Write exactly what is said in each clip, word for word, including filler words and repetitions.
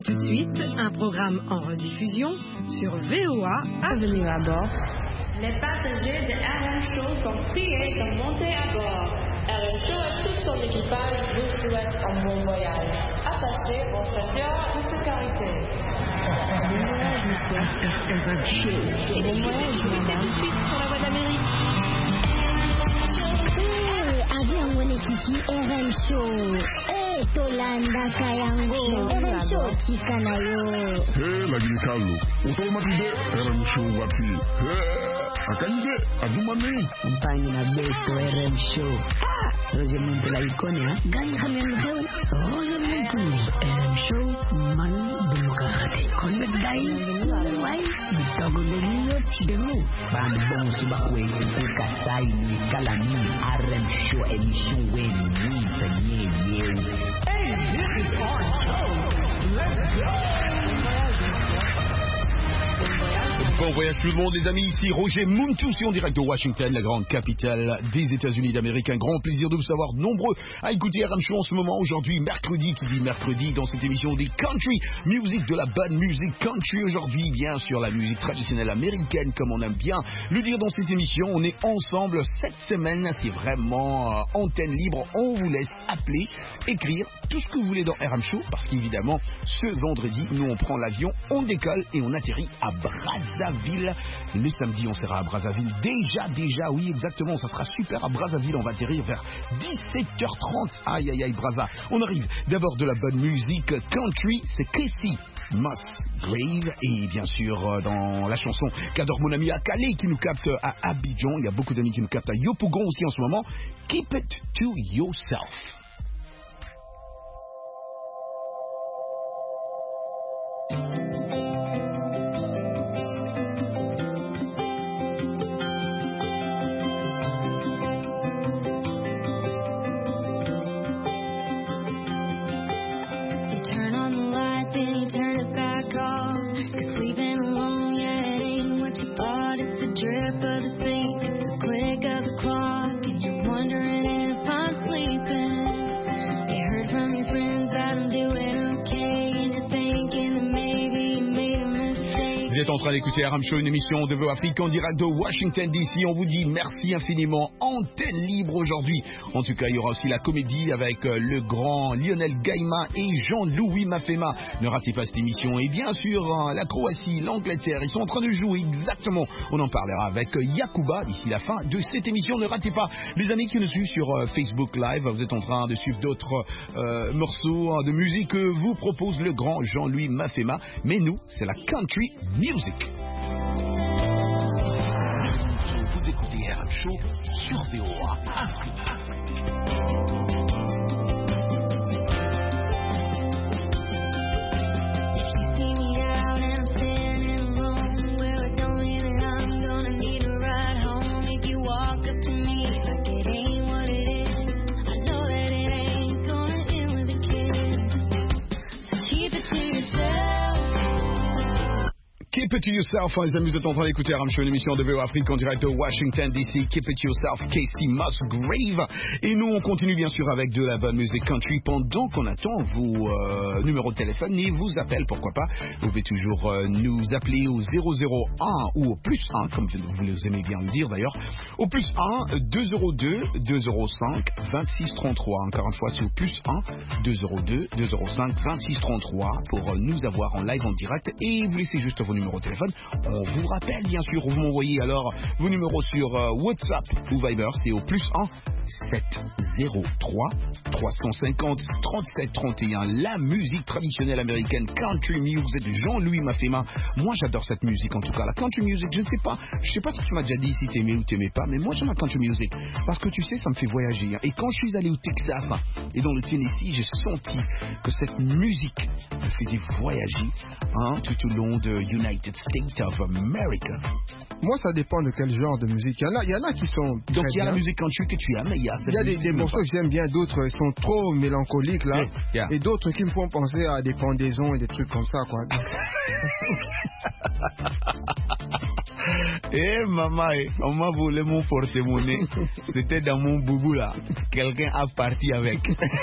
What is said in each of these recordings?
Tout de suite, un programme en rediffusion sur V O A Avenue à bord. Les passagers de R M Show sont priés de monter à bord. R M Show et tout son équipage vous souhaitent un bon voyage. Attachez vos ceintures de sécurité. Bon voyage, monsieur. R M Show. Bon voyage, madame. Tout de suite sur la voie d'Amérique. Eh, avion mwenyekiti R M Show. Eh, Tolanda Kayango. R M Show tikanayo. Eh, lagi kalu. Automatide R M Show wati. Eh. Akanje, adumani. Mpangi na beto R M Show. Ah, Roger Muntu la ikonia. Gani kami mzeo. Roger Muntu. R M Show, manu demokrati. Konde dai, wai, bitogo deniyo chidemu. Bambong subakwe, kuka saini, kalami. R M Show, emission wen, winta nye nye. Hey, this is our show. Let's go. Bon voyage tout le monde les amis, ici Roger Muntusi en direct de Washington, la grande capitale des États-Unis d'Amérique. Un grand plaisir de vous savoir nombreux à écouter R M Show en ce moment. Aujourd'hui, mercredi, qui dit mercredi, dans cette émission des country music, de la bonne musique country. Aujourd'hui, bien sûr, la musique traditionnelle américaine, comme on aime bien le dire dans cette émission. On est ensemble cette semaine, c'est vraiment euh, antenne libre. On vous laisse appeler, écrire tout ce que vous voulez dans R M Show, parce qu'évidemment, ce vendredi, nous on prend l'avion, on décolle et on atterrit à Brazzaville. Le samedi, on sera à Brazzaville. Déjà, déjà, oui, exactement. Ça sera super à Brazzaville. On va atterrir vers dix-sept heures trente. Aïe, aïe, aïe, Brazza. On arrive d'abord de la bonne musique country. C'est Casey Musgrave. Et bien sûr, dans la chanson qu'adore mon ami Akale qui nous capte à Abidjan. Il y a beaucoup d'amis qui nous captent à Yopougon aussi en ce moment. Keep it to yourself. En train d'écouter R M Show, une émission de V O Afrique en direct de Washington D C. On vous dit merci infiniment. Antenne libre aujourd'hui. En tout cas, il y aura aussi la comédie avec le grand Lionel Gaima et Jean-Louis Mafema. Ne ratez pas cette émission. Et bien sûr, la Croatie, l'Angleterre, ils sont en train de jouer exactement. On en parlera avec Yakuba d'ici la fin de cette émission. Ne ratez pas les amis qui nous suivent sur Facebook Live. Vous êtes en train de suivre d'autres euh, morceaux de musique que vous propose le grand Jean-Louis Mafema. Mais nous, c'est la country music. Vous écoutez R M Show sur V O A Afrique. Keep it to yourself, les amis, vous êtes en train d'écouter R M Show, une émission de V O Afrique en direct de Washington D C. Keep it to yourself, Casey Musgrave. Et nous, on continue bien sûr avec de la bonne musique country pendant qu'on attend vos euh, numéros de téléphone et vos appels, pourquoi pas. Vous pouvez toujours euh, nous appeler au zéro zéro un ou au plus un, comme vous les aimez bien le dire d'ailleurs, au plus un, deux zéro deux, deux zéro cinq, vingt-six trente-trois. Encore une fois, c'est au plus un, deux zéro deux, deux zéro cinq, vingt-six trente-trois pour euh, nous avoir en live en direct et vous laissez juste vos numéros de téléphone. On vous rappelle bien sûr, vous m'envoyez alors vos numéros sur euh, WhatsApp ou Viber, c'est au plus un sept zéro trois trois cent cinquante trente-sept trente et un. La musique traditionnelle américaine, country music, Jean-Louis Mafema. Moi j'adore cette musique en tout cas, la country music. Je ne sais pas, je sais pas si tu m'as déjà dit si t'aimais ou t'aimais pas, mais moi j'aime la country music parce que tu sais ça me fait voyager. Et quand je suis allé au Texas et dans le Tennessee, j'ai senti que cette musique me faisait voyager hein, tout au long de United States of America. Moi ça dépend de quel genre de musique. Il y en a, il y en a qui sont. Donc il y a la musique country que tu aimes. Il y a, il y a des, des morceaux que j'aime bien, d'autres sont trop mélancoliques là, yeah, yeah. Et d'autres qui me font penser à des pendaisons et des trucs comme ça quoi. Eh maman, on m'a volé mon porte-monnaie. C'était dans mon boubou là. Quelqu'un a parti avec.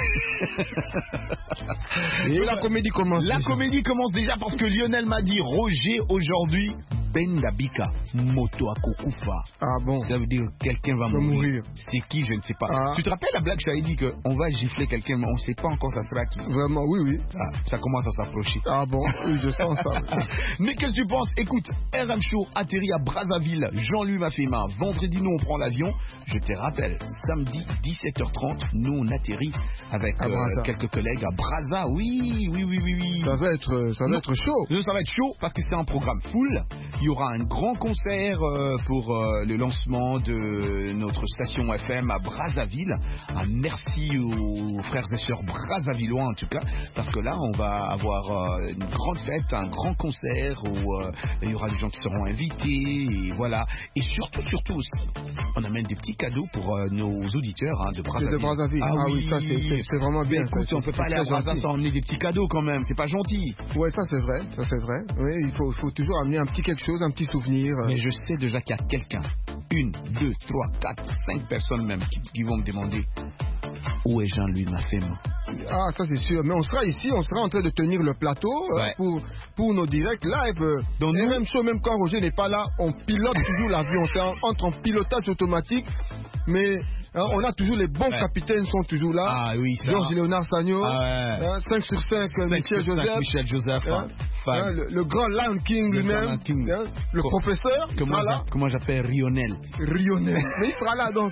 Et la comédie commence. La déjà. comédie commence déjà parce que Lionel m'a dit Roger aujourd'hui. Bendabika, moto à Kokufa. Ah bon. Ça veut dire quelqu'un va mourir. mourir. C'est qui, je ne sais pas. Ah. Tu te rappelles la blague, je t'avais dit qu'on va gifler quelqu'un, mais on ne sait pas encore ça sera qui. Vraiment, oui, oui. Ah, ça commence à s'approcher. Ah bon, oui, je sens ça. Mais qu'est-ce que tu penses? Écoute, R M Show atterrit à Brazzaville. Jean-Louis Mafema. Vendredi, nous, on prend l'avion. Je te rappelle, samedi, dix-sept heures trente, nous, on atterrit avec euh, quelques collègues à Brazza. Oui, oui, oui, oui, oui. Ça va être, ça va non, être chaud. Ça va être chaud parce que c'est un programme full. Il y aura un grand concert euh, pour euh, le lancement de notre station F M à Brazzaville. Un merci aux frères et sœurs brazzavillois en tout cas, parce que là on va avoir euh, une grande fête, un grand concert où euh, il y aura des gens qui seront invités et voilà. Et surtout, surtout aussi, on amène des petits cadeaux pour euh, nos auditeurs hein, de Brazzaville. De Brazzaville. Ah, ah oui, ça c'est vraiment bien. Mais écoute, ça, on peut pas aller à Brazzaville sans emmener des petits cadeaux quand même. C'est pas gentil. Ouais, ça c'est vrai, ça c'est vrai. Oui, il faut, faut toujours amener un petit quelque chose, un petit souvenir. Mais je sais déjà qu'il y a quelqu'un, une, deux, trois, quatre, cinq personnes même qui, qui vont me demander où est Jean-Louis Mafema. Ah, ça c'est sûr. Mais on sera ici, on sera en train de tenir le plateau ouais. euh, pour, pour nos directs live. Donc, nous, même chose, même quand Roger n'est pas là, on pilote toujours l'avion. C'est en, entre en pilotage automatique. Mais hein, on a toujours les bons ouais. capitaines sont toujours là. Ah oui, ça. Georges Léonard Sagno. Ah ouais. hein, cinq sur cinq, Michel Joseph. Michel Joseph. Hein, hein, le, le grand Lion King lui-même. Hein, le Com professeur. Comment, là. comment j'appelle Rionel. Rionel. Mais il sera là donc.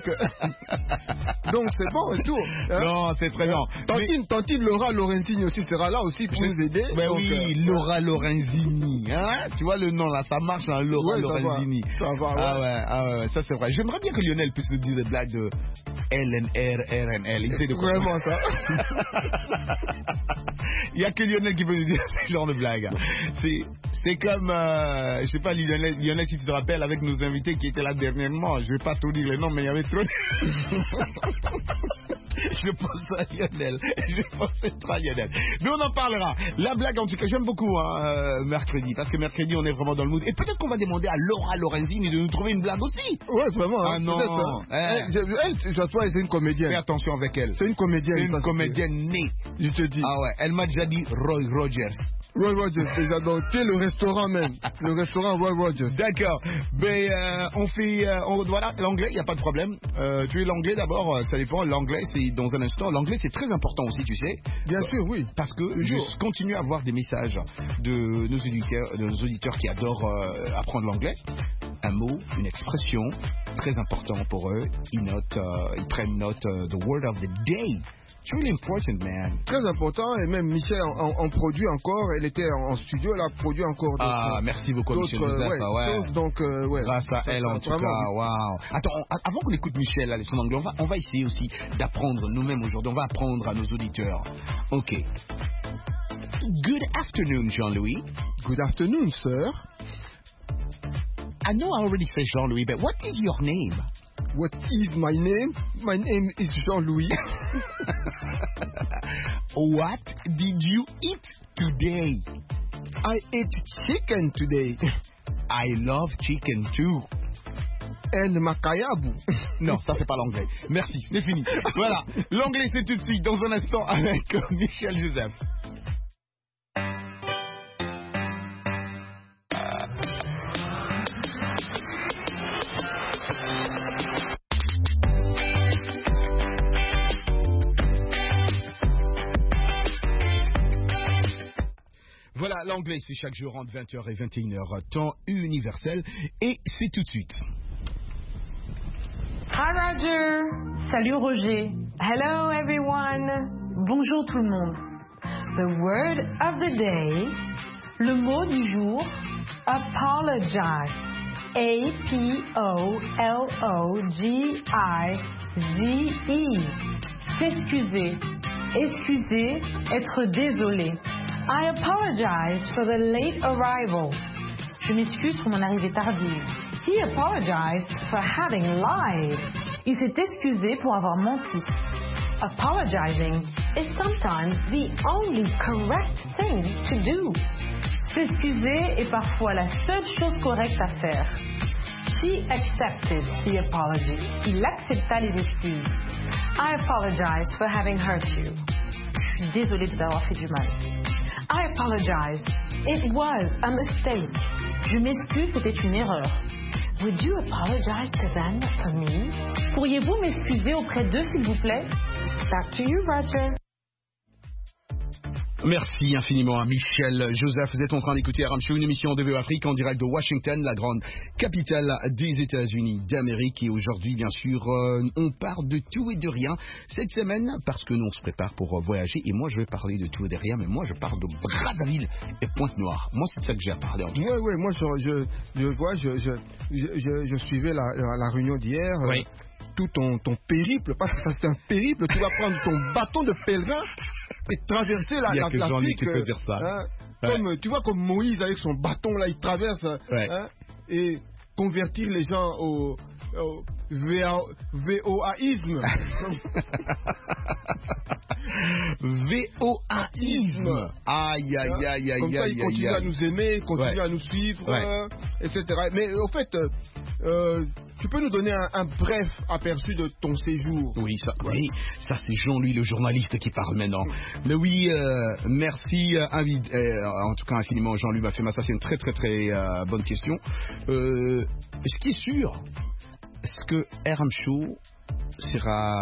Donc c'est bon et tout. Hein. Non, c'est très bien. Tantine, mais... Tantine Laura Lorenzini aussi sera là aussi pour oui. nous aider. Mais donc, oui, euh, Laura Lorenzini. Hein, tu vois le nom là, ça marche, hein, Laura ouais, Lorenzini. Ça va, ça va ouais. Ah ouais, ah ouais, ça c'est vrai. J'aimerais bien que Lionel puisse nous dire des blagues de L N R, R N L. Il sait de quoi. Vraiment ça. Il n'y a que Lionel qui peut nous dire ce genre de blagues. C'est, c'est comme, euh, je sais pas, Lionel, Lionel, si tu te rappelles, avec nos invités qui étaient là dernièrement, je vais pas tout dire les noms, mais il y avait trop de... Je pense à Lionel. Je pensais pas à Lionel. Mais on en parlera. La blague, en tout cas, j'aime beaucoup hein, euh, mercredi, parce que mercredi, on est vraiment dans le mood. Et peut-être qu'on va demander à Laura Lorenzini de nous trouver une blague aussi. Ouais, vraiment. Ah hein, non. Eh. Elle, elle, je vois, c'est une comédienne. Fais attention avec elle. C'est une comédienne. C'est une comédienne née. Je te dis. Ah ouais. Elle m'a déjà dit Roy Rogers. Roy Rogers, déjà. Donc, tu es le restaurant même. Le restaurant Roy Rogers. D'accord. Mais euh, on fait. Euh, on, voilà, l'anglais, il n'y a pas de problème. Euh, tu es l'anglais d'abord, ça dépend. L'anglais, c'est dans un instant. L'anglais, c'est très important aussi, tu sais. Bien sûr, oui. Parce que je continue à avoir des messages de nos auditeurs, de nos auditeurs qui adorent euh, apprendre l'anglais. Un mot, une expression, très important pour eux. Ils notent, euh, ils prennent note uh, the word of the day. It's really important, man. Très important, et même Michel en, en produit encore. Elle était en studio, elle a produit encore d'autres. Ah, merci beaucoup, Michel Joseph. Ouais, ouais. Choses, donc, euh, ouais. Grâce à elle, en tout cas, waouh. Attends, on, avant qu'on écoute Michel, là, son anglais, on va, on va essayer aussi d'apprendre nous-mêmes aujourd'hui. On va apprendre à nos auditeurs. Ok. Good afternoon, Jean-Louis. Good afternoon, sir. I know I already said Jean-Louis, but what is your name? What is my name? My name is Jean-Louis. What did you eat today? I ate chicken today. I love chicken too. And macayabu. Non, ça c'est pas l'anglais. Merci, c'est fini. Voilà, l'anglais c'est tout de suite dans un instant avec Michel Joseph. Voilà, l'anglais, c'est chaque jour entre vingt heures et vingt et une heures, temps universel, et c'est tout de suite. Hi Roger. Salut Roger. Hello everyone. Bonjour tout le monde. The word of the day, le mot du jour, apologize. A P O L O G I Z E. S'excuser. Excuser, être désolé. I apologize for the late arrival. Je m'excuse pour mon arrivée tardive. He apologized for having lied. Il s'est excusé pour avoir menti. Apologizing is sometimes the only correct thing to do. S'excuser est parfois la seule chose correcte à faire. He accepted the apology. Il accepta les excuses. I apologize for having hurt you. Je suis désolée de t'avoir fait du mal. I apologize. It was a mistake. Je m'excuse, c'était une erreur. Would you apologize to them for me? Pourriez-vous m'excuser auprès d'eux, s'il vous plaît? Back to you, Roger. Merci infiniment à Michel Joseph. Vous êtes en train d'écouter R M Show, une émission de V O Afrique en direct de Washington, la grande capitale des États-Unis d'Amérique. Et aujourd'hui, bien sûr, euh, on parle de tout et de rien cette semaine parce que nous, on se prépare pour euh, voyager. Et moi, je vais parler de tout et de rien, mais moi, je parle de Brazzaville et Pointe-Noire. Moi, c'est de ça que j'ai à parler. Oui, oui, moi, je, je, je vois, je, je, je, je suivais la, la, la réunion d'hier. Oui. Euh, tout ton, ton périple, parce que c'est un périple, tu vas prendre ton bâton de pèlerin et traverser la, la, l'Afrique. Tu peux dire ça. Hein, ouais. Comme, tu vois comme Moïse avec son bâton là, il traverse ouais. hein, et convertir les gens au, au V O A-isme. V O A-isme. Aïe, aïe, aïe, aïe, comme ça, il continue à nous aimer, continue ouais. à nous suivre, ouais. euh, et cetera. Mais au fait, euh, tu peux nous donner un, un bref aperçu de ton séjour? Oui, ça, ouais. oui, ça c'est Jean-Louis le journaliste qui parle maintenant. Mais oui, euh, merci, euh, invi- euh, en tout cas infiniment Jean-Louis Bafema, ça c'est une très très très euh, bonne question. Euh, ce qui est sûr, est-ce que R M Show sera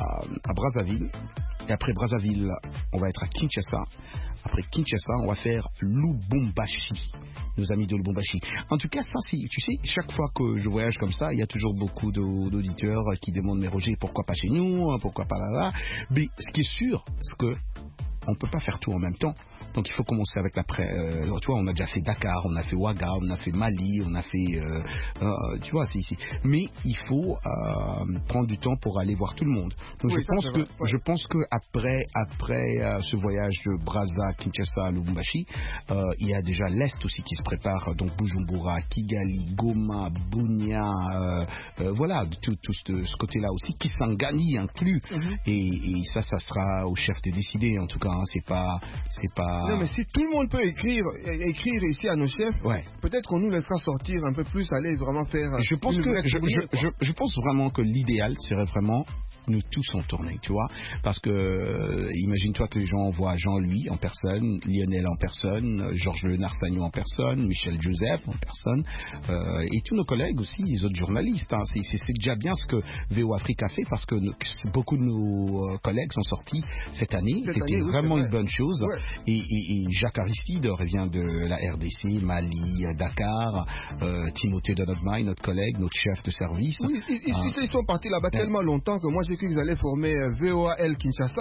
à Brazzaville? Et après Brazzaville, on va être à Kinshasa. Après Kinshasa, on va faire Lubumbashi. Nos amis de Lubumbashi. En tout cas, ça, c'est, tu sais, chaque fois que je voyage comme ça, il y a toujours beaucoup d'auditeurs qui demandent, mais Roger, pourquoi pas chez nous? Pourquoi pas là-là? Mais ce qui est sûr, c'est que on ne peut pas faire tout en même temps. Donc il faut commencer avec l'après. Euh, tu vois, on a déjà fait Dakar, on a fait Ouaga, on a fait Mali, on a fait... Euh, euh, tu vois, c'est ici. Mais il faut euh, prendre du temps pour aller voir tout le monde. Donc oui, je, ça, pense que, ouais. je pense que après, après euh, ce voyage de Brazza, Kinshasa, Lubumbashi, euh, il y a déjà l'Est aussi qui se prépare. Donc Bujumbura, Kigali, Goma, Bunia, euh, euh, voilà, tout, tout ce, ce côté-là aussi. Kisangani inclus. Mm-hmm. et, et ça, ça sera au chef de décider. En tout cas, hein, c'est pas... C'est pas Non, mais si tout le monde peut écrire, écrire ici à nos chefs, ouais. peut-être qu'on nous laissera sortir un peu plus, aller vraiment faire. Je pense que je, je, je, je pense vraiment que l'idéal serait vraiment nous tous en tournée, tu vois, parce que euh, imagine-toi que les gens voient Jean-Louis en personne, Lionel en personne, Georges Léonard Sagnon en personne, Michel Joseph en personne, euh, et tous nos collègues aussi, les autres journalistes. Hein. C'est, c'est, c'est déjà bien ce que V O Afrique a fait, parce que nos, beaucoup de nos euh, collègues sont sortis cette année. Cette C'était année, vraiment oui, une bonne chose. Ouais. Et, et, et Jacques Aristide revient de la R D C, Mali, Dakar, euh, Timothée Donodmaï, notre collègue, notre chef de service. Oui, ils, ils, hein. ils sont partis là-bas ouais. tellement longtemps que moi j'ai qu'ils allaient former V O A L Kinshasa.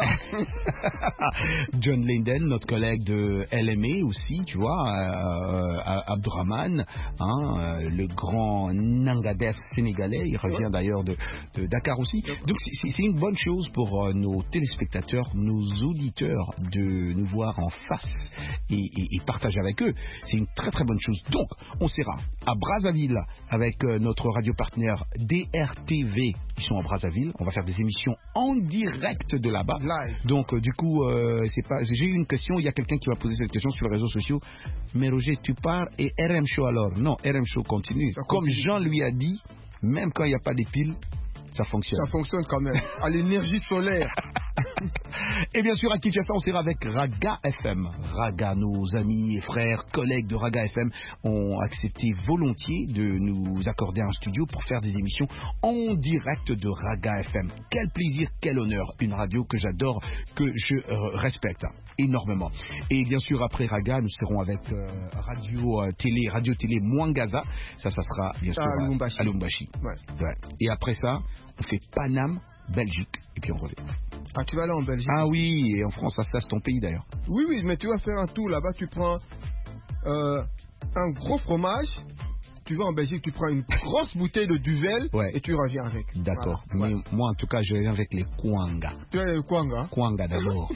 John Linden, notre collègue de L M A aussi, tu vois, euh, Abdourahman, hein, euh, le grand Nangadef sénégalais, il revient ouais. d'ailleurs de, de Dakar aussi. Donc c'est, c'est une bonne chose pour euh, nos téléspectateurs, nos auditeurs de nous voir en face et, et, et partager avec eux. C'est une très très bonne chose. Donc on sera à Brazzaville avec euh, notre radio partenaire D R T V. Ils sont à Brazzaville. On va faire des émissions en direct de là-bas. Live. Donc euh, du coup, euh, c'est pas. J'ai eu une question. Il y a quelqu'un qui m'a posé cette question sur les réseaux sociaux. Mais Roger, tu pars et R M Show alors? Non, R M Show continue. Ça Comme continue. Jean lui a dit, même quand il n'y a pas des piles, ça fonctionne. Ça fonctionne quand même. À l'énergie solaire. Et bien sûr, à Kinshasa, on sera avec Raga F M. Raga, nos amis et frères, collègues de Raga F M ont accepté volontiers de nous accorder un studio pour faire des émissions en direct de Raga F M. Quel plaisir, quel honneur. Une radio que j'adore, que je euh, respecte énormément. Et bien sûr, après Raga, nous serons avec euh, Radio euh, Télé, Radio Télé Mwangaza. Ça, ça sera bien sûr à Lubumbashi. À Lubumbashi. Ouais. Ouais. Et après ça, on fait Paname, Belgique, et puis on revient. Ah, tu vas aller en Belgique? Ah oui, et en France, ça, c'est ton pays d'ailleurs. Oui, oui, mais tu vas faire un tour là-bas, tu prends euh, un gros fromage, tu vas en Belgique, tu prends une grosse bouteille de Duvel, ouais. et tu reviens avec. D'accord, voilà. mais ouais. moi en tout cas, je reviens avec les Kwanga. Tu as les Kwanga? Kwanga d'abord.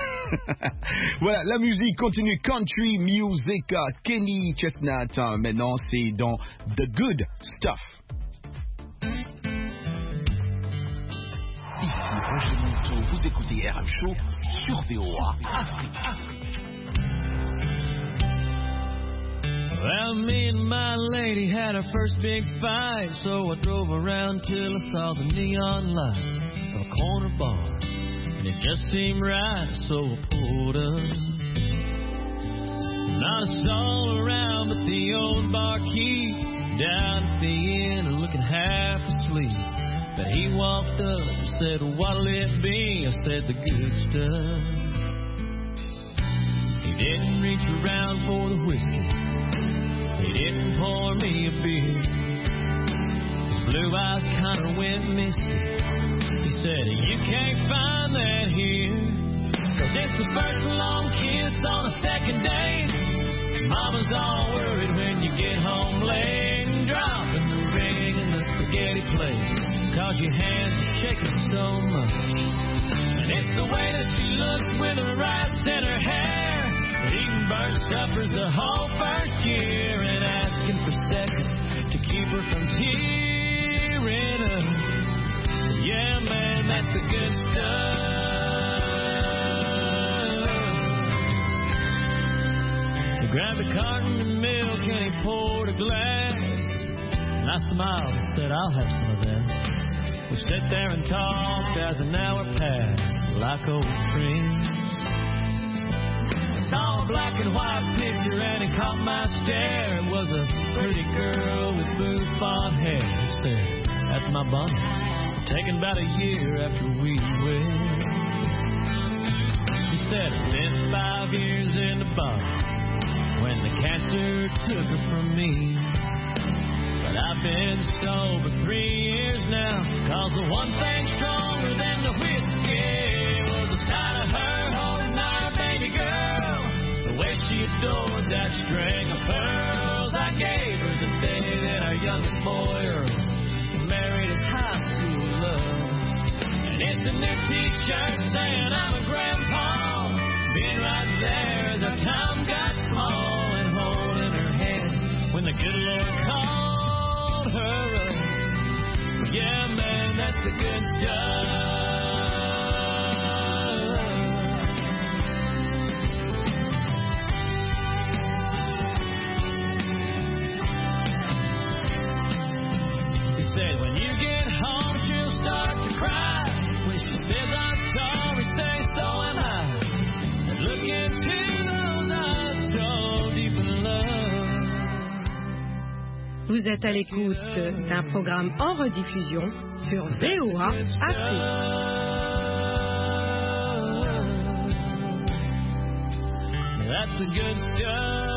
Voilà, la musique continue. Country music, Kenny Chestnut. Maintenant, c'est dans The Good Stuff. Ici Roger Monteau, vous écoutez R M Show sur V O A Afrique. Well, me and my lady had our first big fight, so I drove around till I saw the neon lights of a corner bar, and it just seemed right, so I pulled up. Not a soul around but the old barkeep down at the inn looking half asleep. But he walked up and said, what'll it be? I said, the good stuff. He didn't reach around for the whiskey. He didn't pour me a beer. His blue eyes kind of went misty. He said, you can't find that here. Cause it's the first long kiss on a second date. Mama's all worried when you get home late and dropping the ring in the spaghetti plate. Cause your hands are shaking so much. And it's the way that she looks with her eyes in her hair. Eating burnt suppers the whole first year and asking for seconds to keep her from tearing up. Yeah, man, that's the good stuff. He grabbed a carton of milk and he poured a glass. And I smiled and said, I'll have some of that. We sat there and talked as an hour passed, like old friends. I saw a black and white picture and it caught my stare. It was a pretty girl with bouffant hair. He said, that's my bunny, taken about a year after we wed. He said, it's been five years in the bottle when the cancer took her from me. But I've been sober three years now, cause the one thing stronger than the whiskey was the sight of her holding our baby girl. The way she adored that string of pearls I gave her the day that our youngest boy Earl married his high school love. And it's a new t-shirt saying I'm a grandpa, being right there as our time got small and holding her hand when the good Lord called her up. Yeah, man, that's a good job. He said, when you get home, she'll start to cry. When she says I'm sorry, say so am I. And look into those eyes so deep in love. Vous êtes à l'écoute d'un programme en rediffusion sur V O A Afrique. That's a good stuff.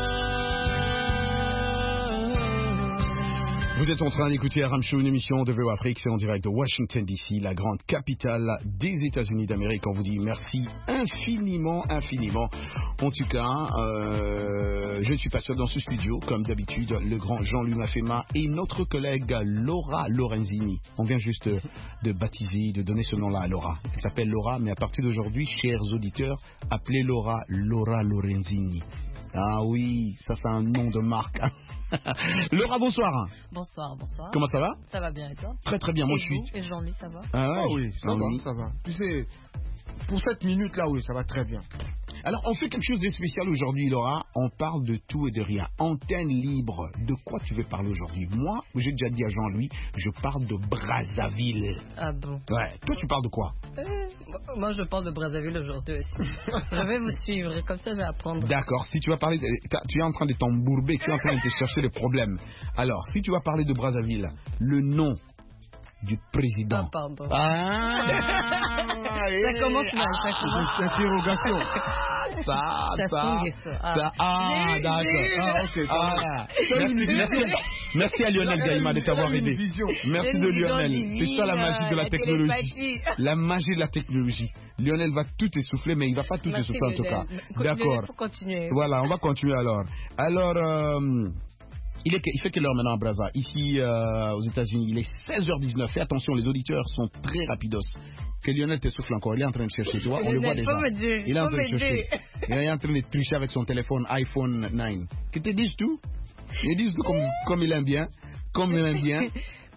Vous êtes en train d'écouter R M Show, une émission de V O A Afrique, c'est en direct de Washington D C, la grande capitale des États-Unis d'Amérique. On vous dit merci infiniment, infiniment. En tout cas, euh, je ne suis pas seul dans ce studio, comme d'habitude, le grand Jean-Louis Mafema et notre collègue Laura Lorenzini. On vient juste de baptiser, de donner ce nom-là à Laura. Elle s'appelle Laura, mais à partir d'aujourd'hui, chers auditeurs, appelez Laura Laura Lorenzini. Ah oui, ça c'est un nom de marque. Laura, bonsoir. Bonsoir, bonsoir. Comment ça va? Ça va bien et toi? Très très bien, et moi vous, je suis. Et Jean-Louis, ça va? Ah ouais, oh oui, ça va, ça va. Tu sais, pour cette minute-là, oui, ça va très bien. Alors, on fait quelque chose de spécial aujourd'hui, Laura. On parle de tout et de rien. Antenne libre. De quoi tu veux parler aujourd'hui? Moi, j'ai déjà dit à Jean-Louis, je parle de Brazzaville. Ah bon? Ouais. Toi, tu parles de quoi? euh, Moi, je parle de Brazzaville aujourd'hui aussi. Je vais vous suivre et comme ça, je vais apprendre. D'accord. Si tu vas parler, de, tu es en train de t'embourber, tu es en train de te chercher des problèmes. Alors, si tu vas parler de Brazzaville, le nom du président. Ah, pardon. Ah, ça commence mal, ça commence. C'est interrogation. Ça, ça, ça, ça. Ah, ça, ah d'accord. Ah, ok. Ah, merci, merci, merci à Lionel Gaïma de t'avoir aidé. Merci de Lionel. C'est ça la magie de la technologie. La magie de la technologie. Lionel va tout essouffler, mais il va pas tout merci essouffler en tout cas. D'accord. Faut continuer. Voilà, on va continuer alors. Alors. Euh, Il, est, il fait quelle heure maintenant à Brazza? Ici, euh, aux États-Unis, il est seize heures dix-neuf. Fais attention, les auditeurs sont très rapidos. Que Lionel t'essouffle encore. Il est en train de chercher, tu vois. On le voit déjà. Il est en train de chercher. Il est en train de tricher avec son téléphone iPhone neuf. Que te disent tout? Ils disent tout comme, comme il aime bien. Comme il aime bien.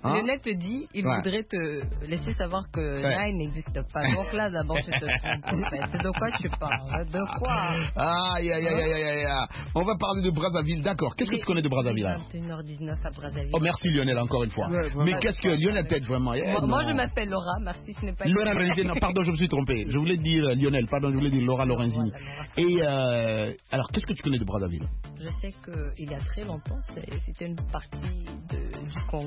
Hein? Lionel te dit, il Ouais. voudrait te laisser savoir que Ouais. Nine n'existe pas. Donc là, d'abord, tu te trompes. En fait. C'est de quoi tu parles? De quoi? Aïe, aïe, aïe, aïe, aïe, aïe. On va parler de Brazzaville, d'accord. Qu'est-ce que tu connais de Brazzaville alors? vingt et une heures dix-neuf à Brazzaville. Oh, merci Lionel, encore une fois. Ouais, Mais qu'est-ce que Lionel tête vraiment? Eh, Moi, non. moi, je m'appelle Laura, merci, ce n'est pas Laura Lorenzini, non, pardon, je me suis trompé. Je voulais dire euh, Lionel, pardon, je voulais dire Laura Lorenzini. Et euh, alors, qu'est-ce que tu connais de Brazzaville? Je sais qu'il y a très longtemps, c'est- c'était une partie de- du Congo.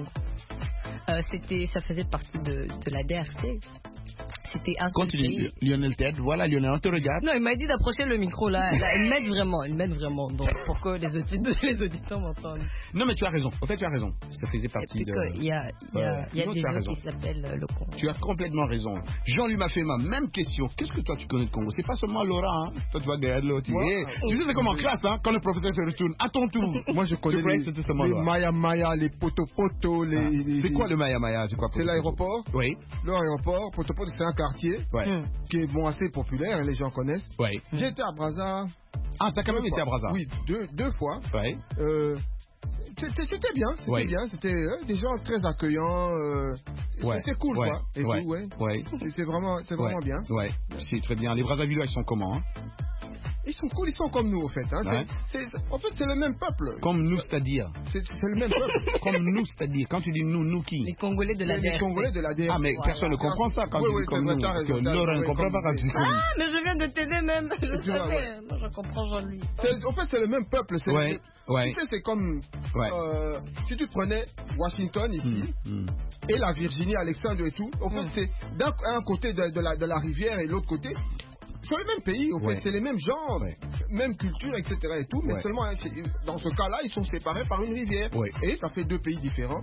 Euh, c'était, ça faisait partie de, de la D R C. C'était un seul Continue, pays. Lionel tête. Voilà, Lionel, on te regarde. Non, il m'a dit d'approcher le micro là. là il m'aide vraiment, il m'aide vraiment. Donc, pour que les auditeurs, les auditeurs m'entendent. Non, mais tu as raison. En fait, tu as raison. Ça faisait Et partie puis de. qu'il y a, il y a, il y a Non, des tu as eaux raison. qui s'appellent euh, le Congo. Tu as complètement raison. Jean-Luc m'a fait ma même question. Qu'est-ce que toi tu connais de Congo? C'est pas seulement Laura, hein. Toi tu vas regarder l'autre. Moi, Eh, tu sais c'est comme en classe, hein, quand le professeur se retourne. À ton tour. Moi, je connais Tu croyais les, que c'était seulement les Laura. Maya Maya, les Poto Poto, les. Ah. les- C'est quoi le Maya Maya? C'est quoi? C'est l'aéroport. Oui. L'aéroport, Poto Poto, c'est un quartier Ouais. Hmm. qui est bon, assez populaire, hein, les gens connaissent. Ouais. J'ai été à Brazza. Ah, t'as quand même deux été à fois. Brazza? Oui, deux, deux fois. Ouais. Euh, c'était c'était bien, c'était Ouais. bien, c'était euh, des gens très accueillants, euh, Ouais. c'était cool Ouais. quoi. Et Ouais. tout, ouais. Ouais. C'est- C'est vraiment, c'est vraiment Ouais. bien. Ouais. C'est très bien. Les Brazzavillois, ils sont comment, hein? Ils sont cool, ils sont comme nous, au fait. Hein. Ouais. C'est- c'est- en fait, c'est le même peuple. Comme nous, c'est-à-dire. C'est c'est le même peuple. Comme nous, c'est-à-dire. Quand tu dis nous, nous qui? Les Congolais de la Les, D R C. les Congolais de la D R C. Ah, mais Voilà. personne ne comprend ça quand Oui, tu oui, dis comme c'est vrai, nous. t'as Parce que raison, t'as Laura ne raison, comprend oui, pas quand comme tu dis vous comme Ah, mais je viens de t'aider même. Je Tu vois, savais. ouais. Non, je comprends Jean-Louis. C'est- En fait, c'est le même peuple. c'est- Ouais, ouais. Tu sais, c'est comme Ouais. euh, si tu prenais Washington ici Hum, hum. et la Virginie, Alexandre et tout. En fait, c'est d'un un côté de, de la, de la rivière et l'autre côté. C'est le même pays, en fait, Ouais. c'est les mêmes genres, Ouais. même culture, et cetera et tout, mais Ouais. seulement hein, c'est- dans ce cas-là, ils sont séparés par une rivière. Ouais. Et ça fait deux pays différents.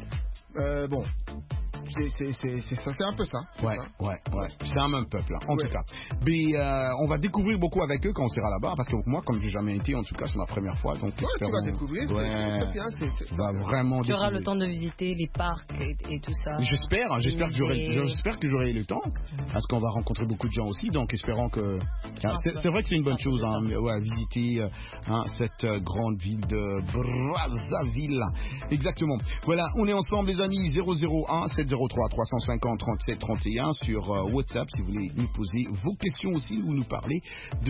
Euh, bon, c'est c'est- c'est- c'est ça, c'est un peu ça. c'est Ouais, ça. ouais, ouais. C'est un même peuple, hein, en Ouais. tout cas. Mais euh, on va découvrir beaucoup avec eux quand on sera là-bas, parce que moi, comme j'ai jamais été, en tout cas, c'est ma première fois, donc Ouais, tu vas espérons- découvrir, c'est Ouais. c'est bien. c'est- c'est- On va vraiment Tu auras découvrir. le temps de visiter les parcs et, et tout ça. J'espère, hein, j'espère que j'aurai, musées. j'espère que j'aurai le temps, parce qu'on va rencontrer beaucoup de gens aussi, donc espérons que. Ah, c'est, c'est vrai que c'est une bonne chose, hein, mais, ouais, visiter euh, hein, cette euh, grande ville de Brazzaville. Exactement. Voilà, on est ensemble les amis. zéro zéro un sept zéro trois trois cent cinquante trente-sept trente et un sur euh, WhatsApp si vous voulez nous poser vos questions aussi ou nous parler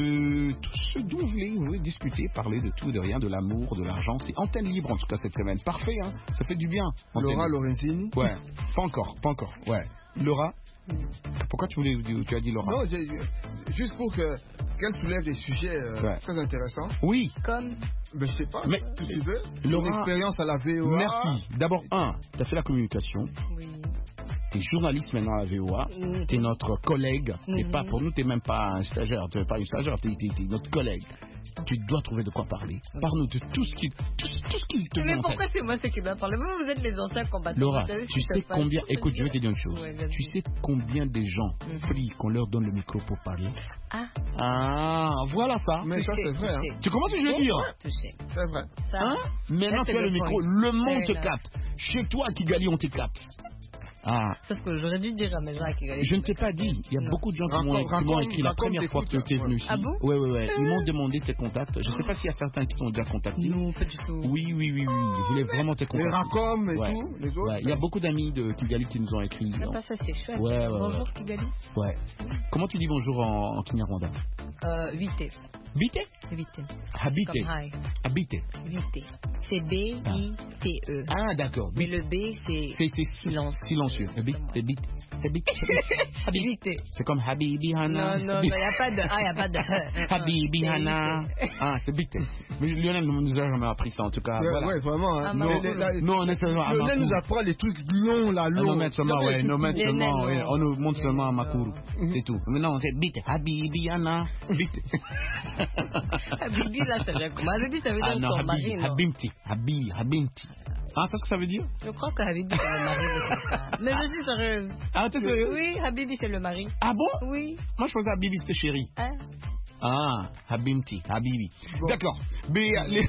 de tout ce dont vous voulez, vous voulez discuter, parler de tout et de rien, de l'amour, de l'argent. C'est antenne libre en tout cas cette semaine. Parfait, hein, ça fait du bien. Antenne Laura libre. Lorenzini. Ouais, pas encore, pas encore. Ouais. Laura, pourquoi tu voulais, tu as dit Laura? Non, j'ai- juste pour que qu'elle soulève des sujets euh, Ouais. très intéressants. Oui. Comme Ben, je sais pas, Mais- si tu veux. Laura- Une expérience à la V O A. Merci. D'abord, un, tu as fait la communication. oui. Tu es journaliste maintenant à la V O A. Mhm. Tu es notre collègue. Et Mhm. pas pour nous, tu n'es même pas un stagiaire. Tu n'es pas une stagiaire, tu es notre collègue. Tu dois trouver de quoi parler. Parle-nous de tout ce qui, tout, tout ce qui te Mais vient en pourquoi tête. c'est moi ce qui doit parler? Vous, vous êtes les anciens combattants. Laura, Vous savez ce tu qui se sais passe. combien. Je Écoute, je vais sais. te dire une chose. Ouais, vas-y. Tu sais combien de gens Mhm. prient qu'on leur donne le micro pour parler? Ah, Ah, voilà ça. Mais ça, c'est vrai. touché. Hein. Tu comprends ce que je veux dire? Touché. C'est vrai. Ça, Hein? Maintenant, là, tu c'est as le le micro. point. Le monde te C'est là. capte. Chez toi, Kigali, on te capte. Ah. Sauf que j'aurais dû dire à mes gens à Kigali. Je ne t'ai pas dit. Il y a Non. beaucoup de gens qui Raconte- m'ont qui m'ont raconte- écrit la raconte première des fois que trucs, tu es ouais. venu ici. Ah bon? Oui, oui, oui. Ils m'ont demandé tes contacts. Je ne sais pas s'il y a certains qui t'ont déjà contacté. Non, pas du tout. Oui, oui, oui, oui. Ils voulaient vraiment te Les contacter. Racom et Ouais. tout, les autres. Ouais. Il y a beaucoup d'amis de Kigali qui nous ont écrit. Ah, ça, ça c'est chouette. Ouais, ouais, Bonjour ouais. Kigali. Ouais. Comment tu dis bonjour en, en Kinyarwanda? Euh, Vite. Bite? Vite. Habite. Comme hi. Habite. Vite. C'est B I T E. Ah, d'accord. Mais le B, c'est C'est c'est silence. silencieux. Habite, habite, habite. Vite. C'est comme Habibi Hana. Non, non, il n'y a pas de A, il n'y a pas de Habibi C'est Hana. vite. Ah, c'est bite. Mais Lionel ne nous a jamais appris ça en tout cas. Ouais, Voilà. ouais, vraiment. Hein. Ah, Nous, Maman. les- la- Nous, on est seulement à Lionel nous Makuru. apprend les trucs longs, là, Ah, longs. non, mais seulement, Jamais ouais, tu- non, mais Lionel, seulement, ouais, non. on nous montre seulement à Makuru. Non. C'est tout. Mais non, c'est bite. Habibi Hana. Bite. Habibi, là, ça vient comment? Habibi, ça veut Ah dire non, son mari, Habibi, non? Habimti. Habibi, Habimti. Ah, c'est ce que ça veut dire? Je crois que Habibi, c'est le mari de sa femme. Mais je suis sérieuse. Ah, t'es sérieux? Oui, Habibi, c'est le mari. Ah bon? Oui. Moi, je pensais Habibi, c'était chéri. Hein? Ah, Habimti, Habibi. D'accord. Mais euh, les...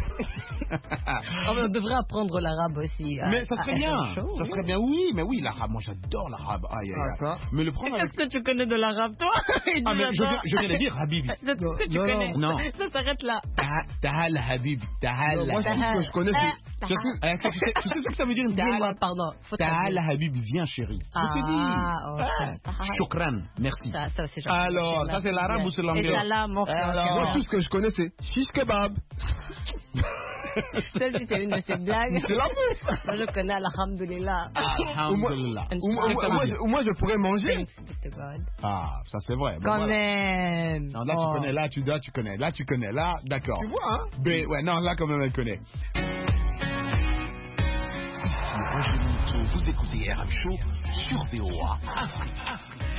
Oh, mais on devrait apprendre l'arabe aussi. à- Mais ça à serait F M bien. Show, Ça oui. serait bien, oui. Mais oui, l'arabe, moi j'adore l'arabe. Aïe, aïe, Ah, aïe. ça. Mais le problème avec... Est-ce que tu connais de l'arabe, toi? Il Ah, dit mais je là-bas. viens, je viens de dire Habibi. C'est tout ce que tu Non, connais. non. Ça s'arrête là. Ta- Tahal Habib, Non, Tahal. moi, je- ce que je connais, c'est Tu sais, est-ce que tu sais, tu sais ce que ça veut dire? Dis-moi, pardon. Ta'ala Habib, viens chérie. Ah, je te dis. okay. Ah, shukran, merci. Ça, ça c'est gentil. Alors, ça c'est l'arabe ou c'est l'anglais? Et ça là, mon frère. Moi, tout ce que je connais, c'est shish kebab. Celle-ci, c'est une de ces blagues. C'est la bouffe. Moi, je connais, alhamdoulilah. Alhamdoulilah. Ou moi, je pourrais manger. Ah, ça c'est vrai. Quand même. Non, là, tu connais, là, tu dois, tu connais. Là, tu connais, là, d'accord. Tu vois, hein? Mais, ouais, non, là, quand même, elle connaît. Vous écoutez R M Show sur V O A Afrique.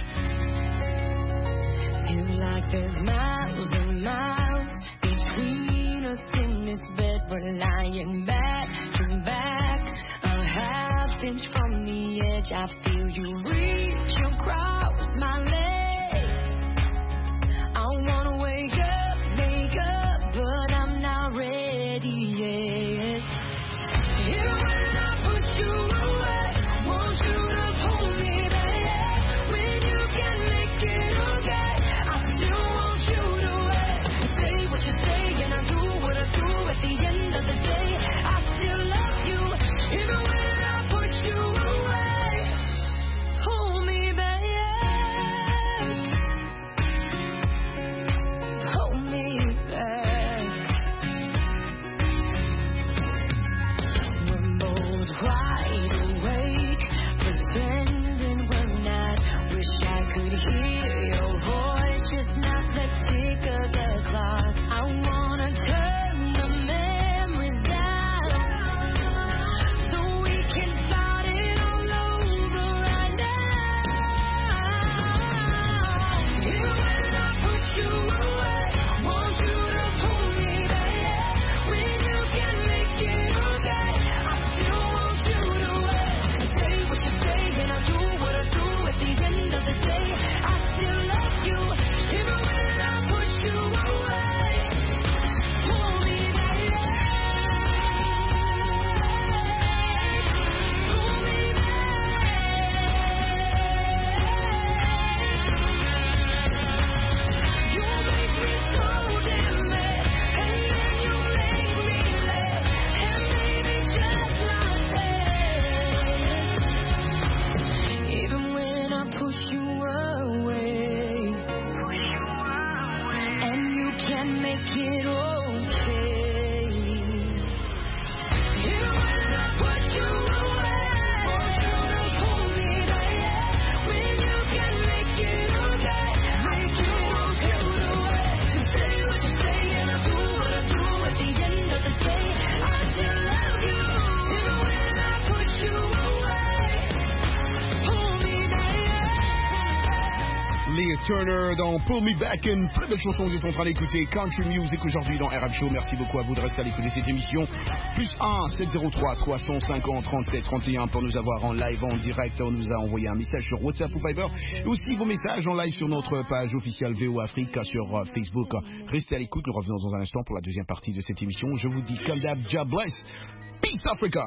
Feel like there's miles and miles between us in this bed. We're lying back to back, a half inch from the edge. I feel you reach across my leg. I wanna wake up, wake up, but I'm not ready yet. Even when I push you away, want you to pull me back. When you can make it okay, I still want you to wait. Say what you say and I do what I do. At the end of the day, I still love you. Even when I push you away, hold me back. Hold me back. We're both wide awake, pretending we're not. Wish I could hear your voice, just not the tick of the clock. I wanna turn the memories down, so we can start it all over right now. Even when I push you away, want you to pull me back. When you can make it okay, I still want you to wait. Say what you say and I do what I do. At the end of the day, I still love you. Even when I push you away, pull me back. Pull me back. You make me so damn mad, and then you make me laugh, and baby just like that. Even when I push you away, and you can make it okay. Even when I push you away, want you to pull me back. When you can make it okay, I still want you to wait. Say what you say and I do what I do. At the end of the day, I still love you. Even when I push you away, pull me back. Leah Turner dans Pull Me Back, une très belle chanson. Vous êtes en train d'écouter Country Music aujourd'hui dans R M Show. Merci beaucoup à vous de rester à l'écouter cette émission. Plus un sept zéro trois trois cent cinquante trente-sept trente et un pour nous avoir en live, en direct. On nous a envoyé un message sur WhatsApp ou Viber. Et aussi vos messages en live sur notre page officielle V O Afrique sur euh, Facebook. Restez à l'écoute. Nous revenons dans un instant pour la deuxième partie de cette émission. Je vous dis comme d'hab, God bless. Peace Africa.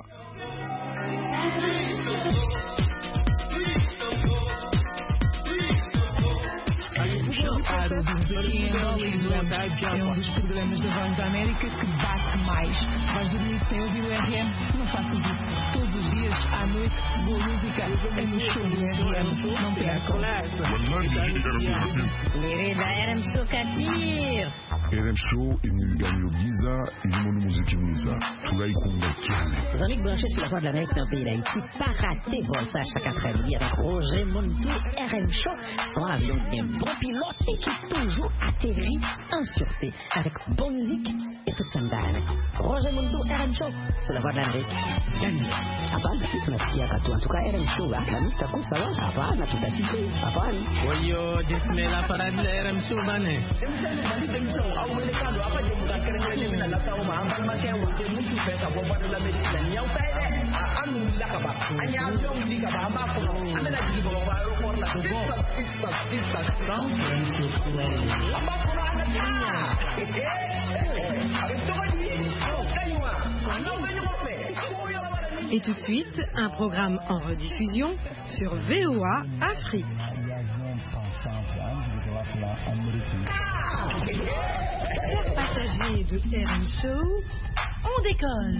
É um dos programas da Voz da América que bate mais. Vais dormir sem ouvir o R M? Não faças isso. Todos os dias, à noite, boa música. É no show do R M. Não percam. Mirida R M Show Katir. R M Show est gagné Giza et le monde musique Giza. Tout là, il compte. Vous avez branché sur la Voix de l'Amérique dans le pays d'Haïti. Pas raté bon ça chaque après-midi avec Roger Montou, R M Show. Son avion bien bon pilote et qui toujours atterrit en sûreté avec bonne musique et toute sa dame. Roger Montou, R M Show sur la Voix de l'Amérique. Gagné. Hapana sisi tunasikia katu. En tout cas R M Show Atlanta kwa sawa. Hapana tutatiki. Hapana. Oyo dismela para R M Show bane. Et tout de suite, un programme en rediffusion sur V O A Afrique. Chers passagers de R M Show, on décolle.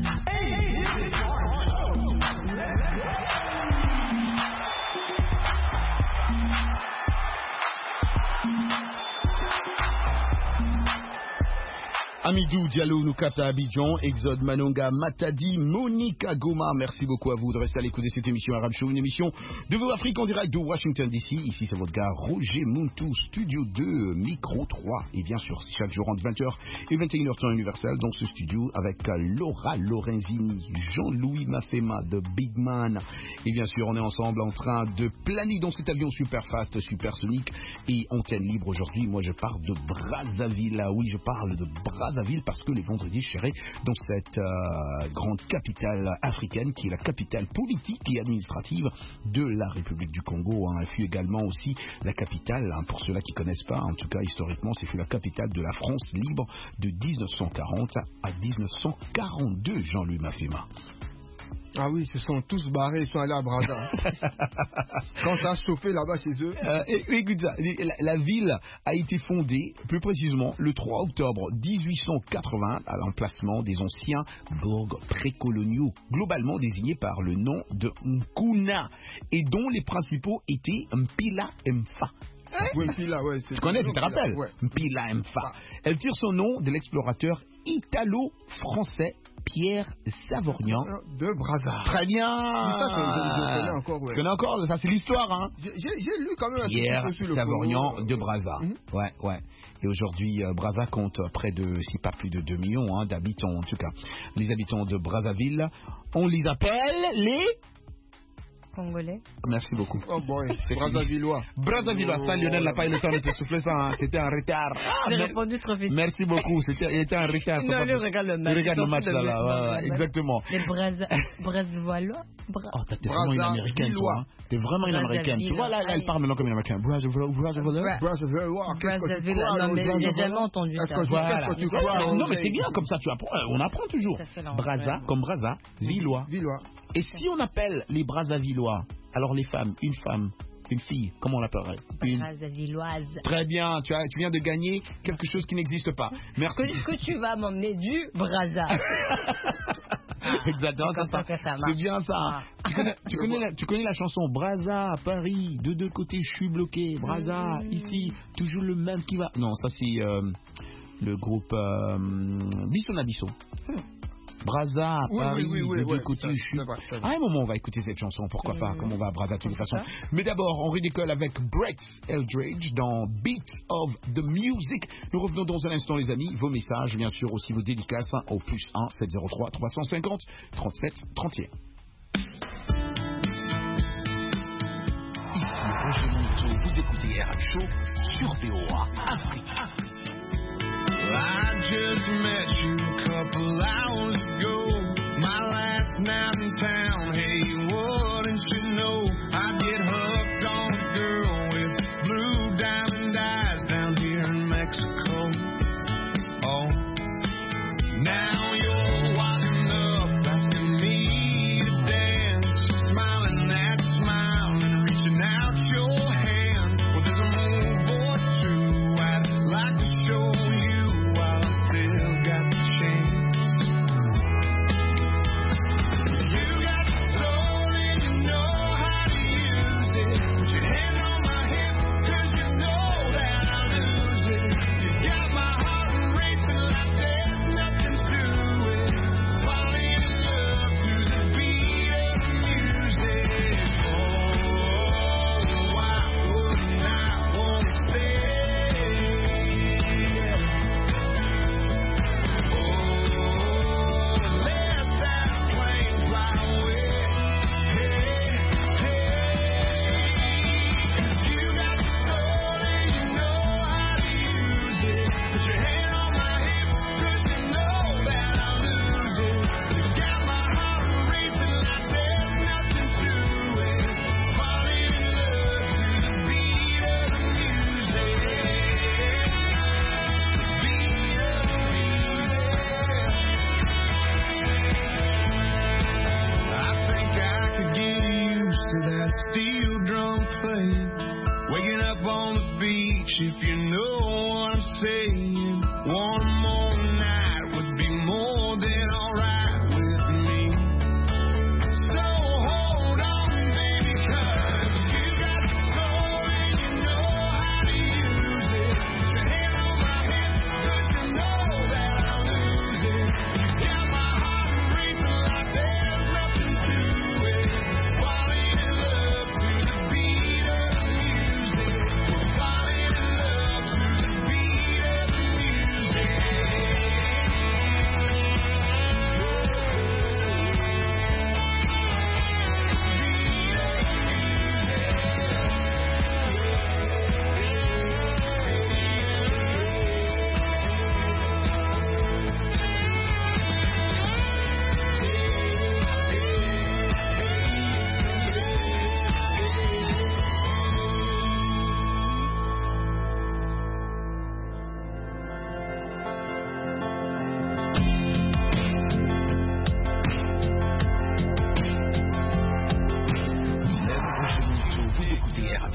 Amidou Diallo nous capte à Abidjan, Exode Manonga Matadi, Monica Goma. Merci beaucoup à vous de rester à l'écoute de cette émission Arab Show, une émission de Voix Afrique en direct de Washington D C. Ici c'est votre gars Roger Muntu, Studio deux, Micro trois. Et bien sûr, chaque jour entre vingt heures et vingt et une heures temps universel dans ce studio avec Laura Lorenzini, Jean-Louis Mafema de Big Man. Et bien sûr, on est ensemble en train de planer dans cet avion super fast, supersonique et antenne libre aujourd'hui. Moi je parle de Brazzaville. Oui, je parle de Brazzaville. Parce que les vendredis, je serai dans cette euh, grande capitale africaine qui est la capitale politique et administrative de la République du Congo. Hein. Elle fut également aussi la capitale, hein, pour ceux-là qui ne connaissent pas, en tout cas historiquement, c'est fut la capitale de la France libre de dix-neuf cent quarante à dix-neuf cent quarante-deux, Jean-Louis Mafema. Ah oui, ils se sont tous barrés, ils sont allés à Brazza. Quand ça a chauffé là-bas chez eux. Euh, écoute ça, la, la ville a été fondée, plus précisément, le trois octobre dix-huit cent quatre-vingts, à l'emplacement des anciens bourgs précoloniaux, globalement désignés par le nom de Nkuna, et dont les principaux étaient Mpila Mfa. Oui, Mpila, ouais. Tu connais, tu te rappelles ouais. Mpila Mfa. Elle tire son nom de l'explorateur italo-français Pierre Savorgnan de Brazza. Très bien. Ça, je, je connais encore. Ouais. Tu connais encore, ça c'est l'histoire, hein. J'ai, j'ai lu quand même un Pierre petit peu sur le Savorgnan Congo. de Brazza. Mm-hmm. Ouais, ouais. Et aujourd'hui, euh, Brazza compte près de, si pas plus de deux millions hein, d'habitants en tout cas. Les habitants de Brazzaville, on les appelle les Congolais. Merci beaucoup. Oh boy, c'est Brazzavillois. Brazzavillois, ça Lionel n'a pas eu le temps de te souffler ça, hein. C'était un retard. Ah, J'ai répondu trop vite. Merci beaucoup, c'était, il était un retard. Non, lui regarde le match. Il regarde le match là, là, ouais, ouais, exactement. Les Brazzavillois. Bra oh, t'es vraiment une américaine, toi. Hein. T'es vraiment une américaine. Tu vois, là, là, elle parle maintenant comme une américaine. Brazzaville, Brazzaville. Brazzaville, non, mais j'ai jamais entendu ça. Voilà. Non, mais c'est bien comme ça, tu apprends. On apprend toujours. Brazza, comme Brazza, Villois. Et si on appelle les Brazzavillois, alors les femmes, une femme, une fille, comment on l'appellerait? Une Brazzavilloise. Très bien, tu, as, tu viens de gagner quelque chose qui n'existe pas. Merci. Que, que tu vas m'emmener du Brazza. Ah, exactement, ça, ça, ça, ça c'est bien ça. Ah. Tu, connais, tu, connais la, tu connais la chanson Brazza, Paris, de deux côtés je suis bloqué, Brazza, mmh. ici, toujours le même qui va. Non, ça c'est euh, le groupe euh, Bisson à Bisson. Mmh. Brazza, oui, Paris, oui, oui, de oui, deux ouais, côtés, ça, je suis... ça va, ça va. À un moment, on va écouter cette chanson, pourquoi mmh. pas, comme on va à Brazza de toute façon. Mais d'abord, on redécolle avec Brett Eldridge dans Beats of the Music. Nous revenons dans un instant, les amis. Vos messages, bien sûr, aussi vos dédicaces au plus un sept zéro trois trois cent cinquante trente-sept trente et un. Ici Roger Monteau, vous écoutez R M Show sur V O A Afrique. I just met you a couple hours ago. My last night in town. Hey, wouldn't you know I get hooked on a girl with blue diamond eyes down here in Mexico. Oh, now you're walking up asking me to dance, smiling that smile and reaching out your hand. Well, there's a move or two I'd like to show you.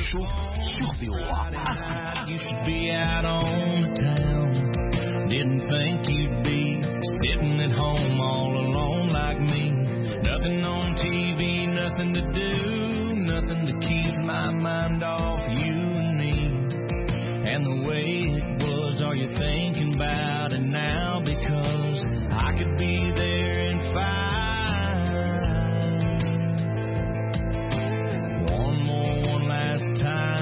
Show sur V O A. You should be out on the town. Didn't think you'd be sitting at home all alone like me. Nothing on T V, nothing to do, nothing to keep my mind off you and me. And the way it was, are you thinking about it now? Because I could be there in five. One more, one last time.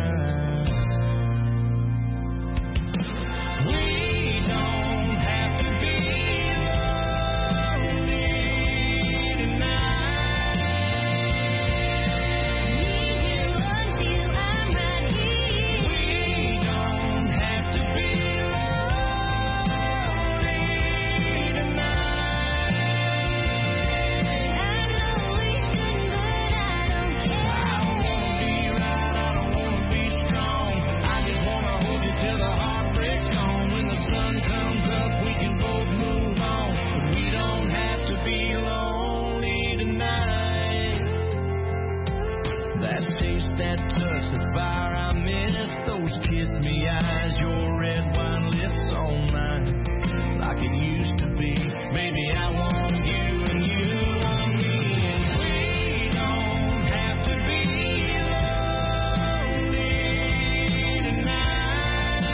That touch, the fire I miss, those kiss me eyes, your red wine lips on mine, like it used to be. Baby, I want you and you want me, and we don't have to be lonely tonight.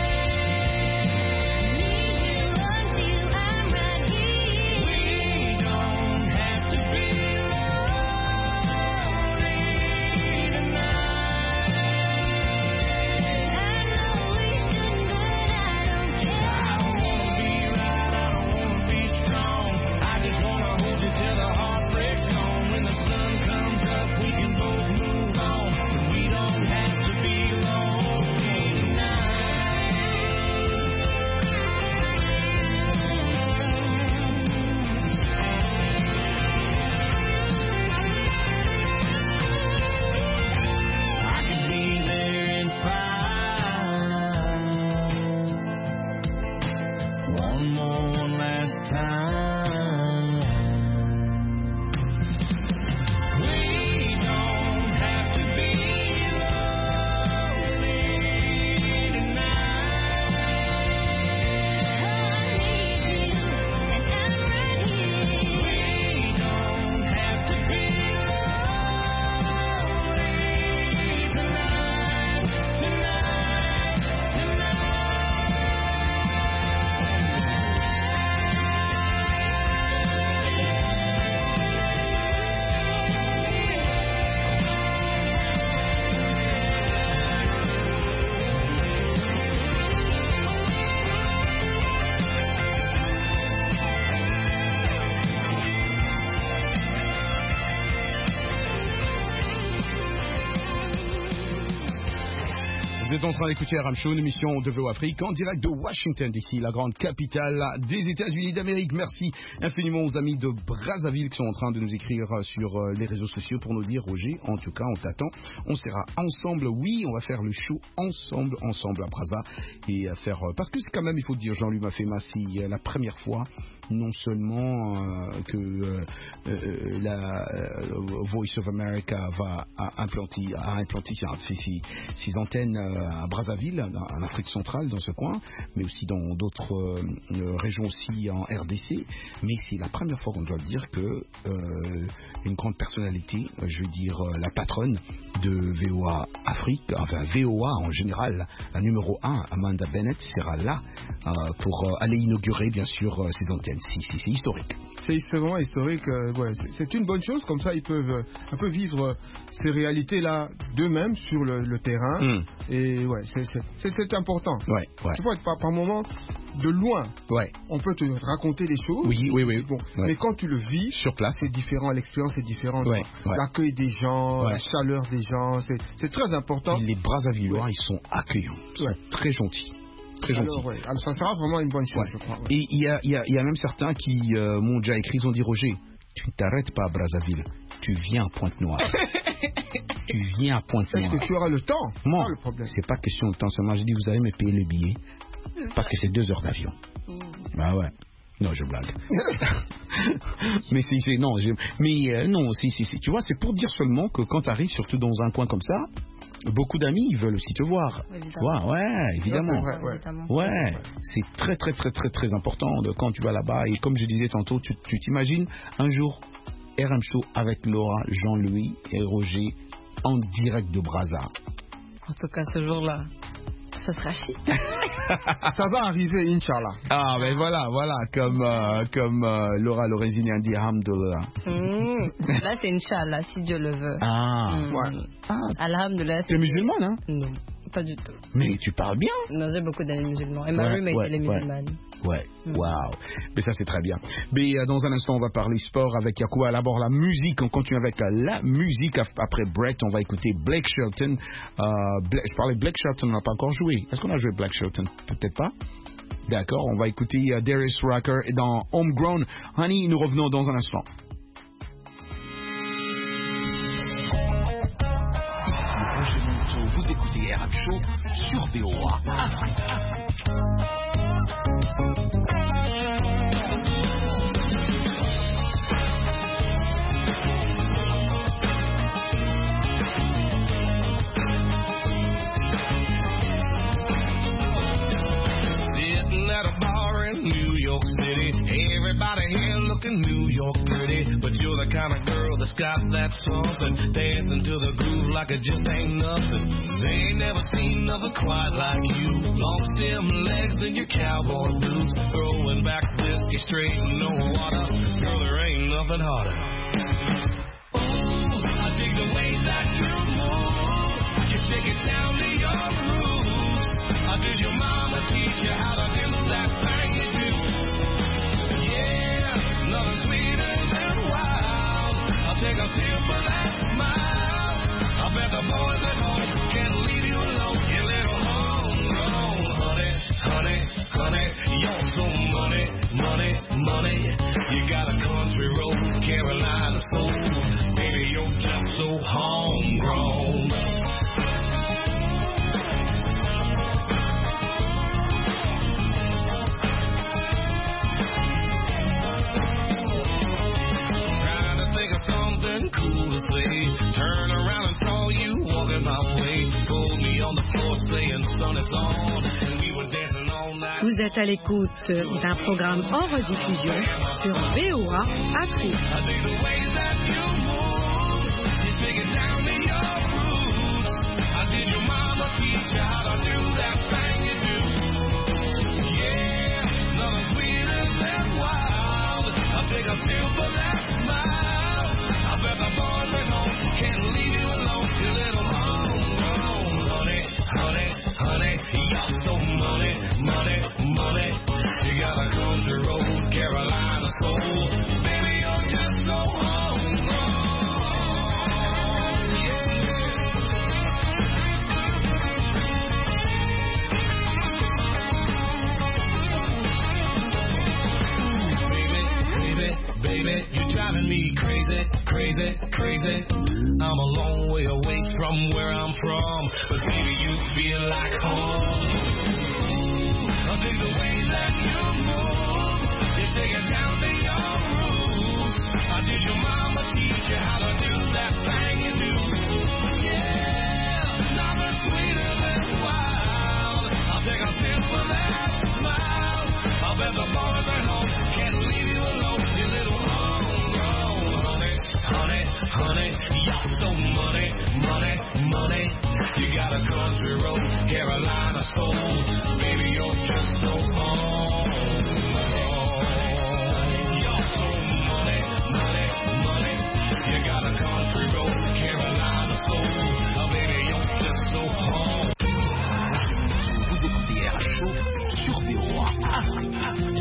Need you, want you, I'm right here. We don't have to be Vous êtes en train d'écouter R M Show, une émission de V O Afrique en direct de Washington D C, la grande capitale des États-Unis d'Amérique. Merci infiniment aux amis de Brazzaville qui sont en train de nous écrire sur les réseaux sociaux pour nous dire Roger, en tout cas on t'attend, on sera ensemble, oui, on va faire le show ensemble, ensemble à Brazza et faire, parce que c'est quand même, il faut dire, Jean-Louis Mafema, c'est la première fois non seulement euh, que euh, euh, la euh, Voice of America va a implanter, a implanté ses, ses, ses antennes à Brazzaville, en Afrique centrale, dans ce coin, mais aussi dans d'autres euh, régions aussi en R D C. Mais c'est la première fois qu'on doit dire que euh, une grande personnalité, je veux dire euh, la patronne de V O A Afrique, enfin V O A en général, la numéro un, Amanda Bennett, sera là euh, pour euh, aller inaugurer bien sûr euh, ces antennes. Si, si, c'est historique. C'est vraiment historique. Euh, ouais, c'est une bonne chose, comme ça ils peuvent euh, un peu vivre euh, ces réalités-là d'eux-mêmes sur le, le terrain. Mm. Et ouais, c'est important. Ouais, ouais. Tu vois, par, par moment, de loin, ouais. on peut te raconter des choses. Oui, oui, oui. Bon, ouais. Mais quand tu le vis, sur place, c'est différent, l'expérience est différente. Ouais, ouais. L'accueil des gens, ouais. la chaleur des gens, c'est très important. Les Brazzavillois, ouais. ils sont accueillants, ils sont ouais. très gentils. Très gentil. Alors, ouais. Alors, ça sera vraiment une bonne chose, ouais. je crois. Ouais. Et il y a, y, a, y a même certains qui euh, m'ont déjà écrit, ils ont dit Roger, tu ne t'arrêtes pas à Brazzaville, tu viens à Pointe-Noire. Tu viens à Pointe-Noire. Est-ce que tu auras le temps? Non, c'est pas question de temps seulement. J'ai dit vous allez me payer le billet parce que c'est deux heures d'avion. Mmh. Bah ouais. Non, je blague. mais c'est non, je, mais euh, non, si, si, si. Tu vois, c'est pour dire seulement que quand tu arrives, surtout dans un coin comme ça. beaucoup d'amis veulent aussi te voir. Évidemment. Ouais, ouais, évidemment. Ouais, ouais. Évidemment. Ouais, c'est très très très très très important de quand tu vas là-bas. Et comme je disais tantôt, tu tu t'imagines un jour R M Show avec Laura, Jean-Louis et Roger en direct de Brazza. En tout cas, ce jour-là, ça sera chic. Ça va arriver, Inch'Allah. Ah, ben voilà, voilà, comme, euh, comme euh, Laura Lorenzini a dit, Alhamdulillah. Mmh. Là, c'est Inch'Allah, si Dieu le veut. Ah, mmh. Ouais. Ah. Alhamdulillah. Tu es musulmane, hein? Non, pas du tout. Mais tu parles bien. Non, j'ai beaucoup d'amis musulmans. Et ma Ouais, roommate, ouais, elle est musulmane. Ouais, Mm. waouh. Mais ça, c'est très bien. Mais euh, dans un instant, on va parler sport avec Yacouba. D'abord, la musique. On continue avec euh, la musique. Après Brett, on va écouter Blake Shelton. Euh, Bla- je parlais de Blake Shelton, on n'a pas encore joué. Est-ce qu'on a joué Blake Shelton? Peut-être pas. D'accord, on va écouter euh, Darius Rucker dans Homegrown. Honey, nous revenons dans un instant. Vous écoutez R M Show sur V O A. Sitting at a bar in New York City. Everybody here looking New York pretty. But you're the kind of girl that's got that something. Dancing to the groove like it just ain't nothing. They ain't never seen nothing quite like you. Long stem legs and your cowboy boots. Throwing back whiskey straight and no water. Girl, there ain't nothing harder. Ooh, I dig the way that you move. You take it down to your roots. How did your mama teach you how to do that thing you do? Yeah, nothing sweeter than wild. I'll take a sip of that smile. I bet the boys at home can't leave you alone. You little homegrown honey, honey, honey. You're so money, money, money. You got a country road, Carolina soul. Baby, you're just so homegrown. Something cool to say. Turn around and saw you walking my way. Pulled me on the floor saying sun is on. And we were dancing all night. Vous êtes à l'écoute d'un programme en rediffusion sur V O A Afrique. I dig the way that you move. You take it down to your roots. I did your mama teach you how to do that thing you do? Yeah, nothing sweeter than wild. I'll take a sip of that smile. I bet the boys at home can't leave you alone. You little homegrown honey, honey, honey. You're so money, money, money. You got a country road, Carolina soul. Baby, you're just so homegrown. Baby, you're driving me crazy, crazy, crazy. I'm a long way away from where I'm from, but baby, you feel like home. I dig the way that you move. You take it down to your roots. I did your mama teach you how to do that thing you do? Yeah, nothing sweeter than wild. I'll take a sip of that smile. I'll bet the boys at home can't leave you alone. You little homegrown honey, honey, honey. You're so money, money, money. You got a country road, Carolina soul. Baby, you're just so homegrown. You're so money, money, money. You got a country road, Carolina soul. Oh, baby, you're just so home. Vous écoutez R M Show sur V O A Afrique.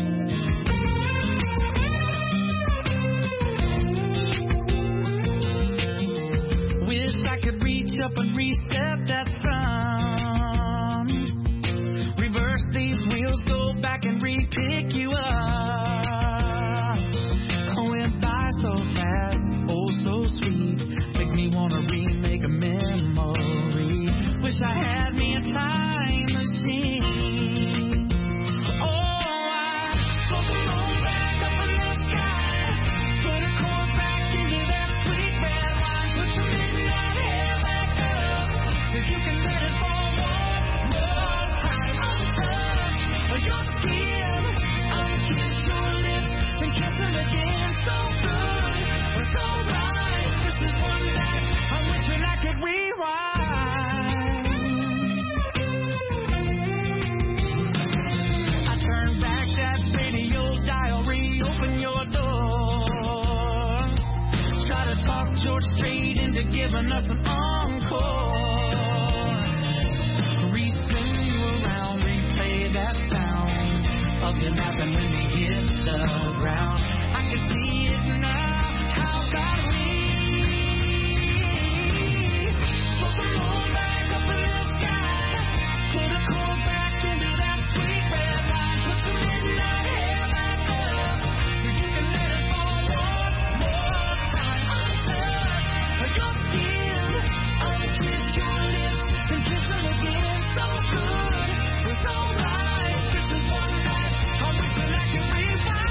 Wish I could reach up and reset that sun. Reverse these wheels, go back and re-pick you up. I went by so fast, oh so sweet. Make me wanna remake a memory. Wish I had me a time machine. Oh, I put the moon back up in the sky. Put a cord back into that sweet red wine. Put some midnight hair back up. George Strait into giving us an encore. Respin you around, replay that sound of you laughing when they hit the ground. I can see it now, how God we. So come on back up in the sky, put a cold back into that sweet red light, put some midnight hair back up, so you can let it fall one more time. Under your skin, unkiss your lips, and kiss them again. So good, it's alright. This is one night, I'm wishing I could rewind.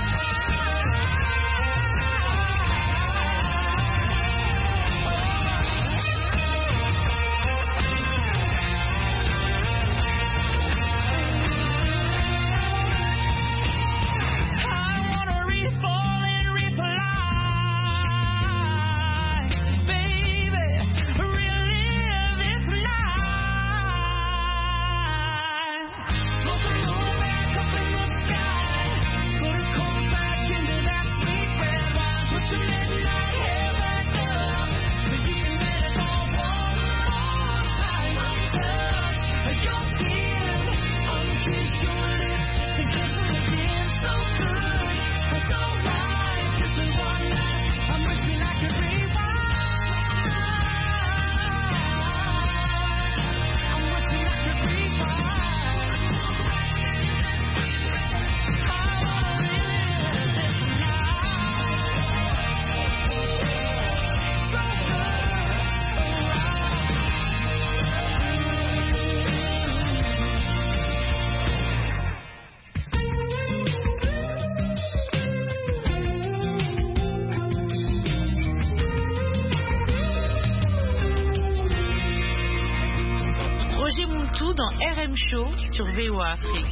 Roger Muntu dans R M Show sur V O A Afrique.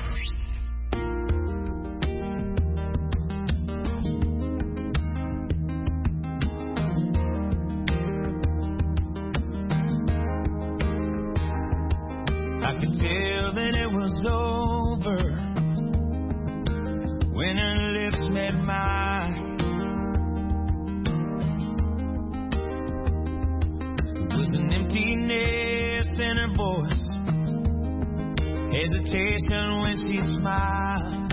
I could tell that it was over when her lips met mine. It was an emptiness in her voice, hesitation when she smiled.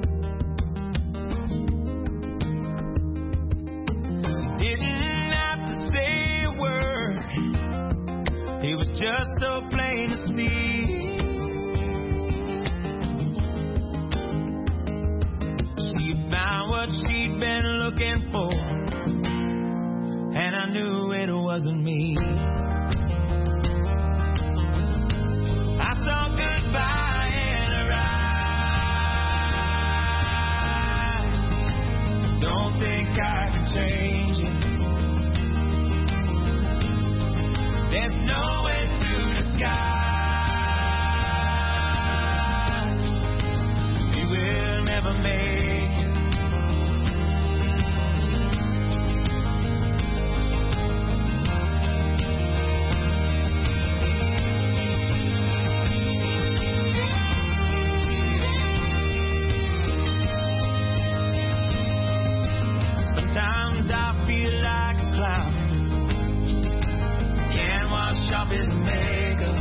She didn't have to say a word, it was just so plain to see. She found what she'd been looking for, and I knew it wasn't me. I saw goodbye in her eyes. Don't think I can change it. There's no way to disguise. We will never make it. Sometimes I feel like a clown. Can't wash off his makeup.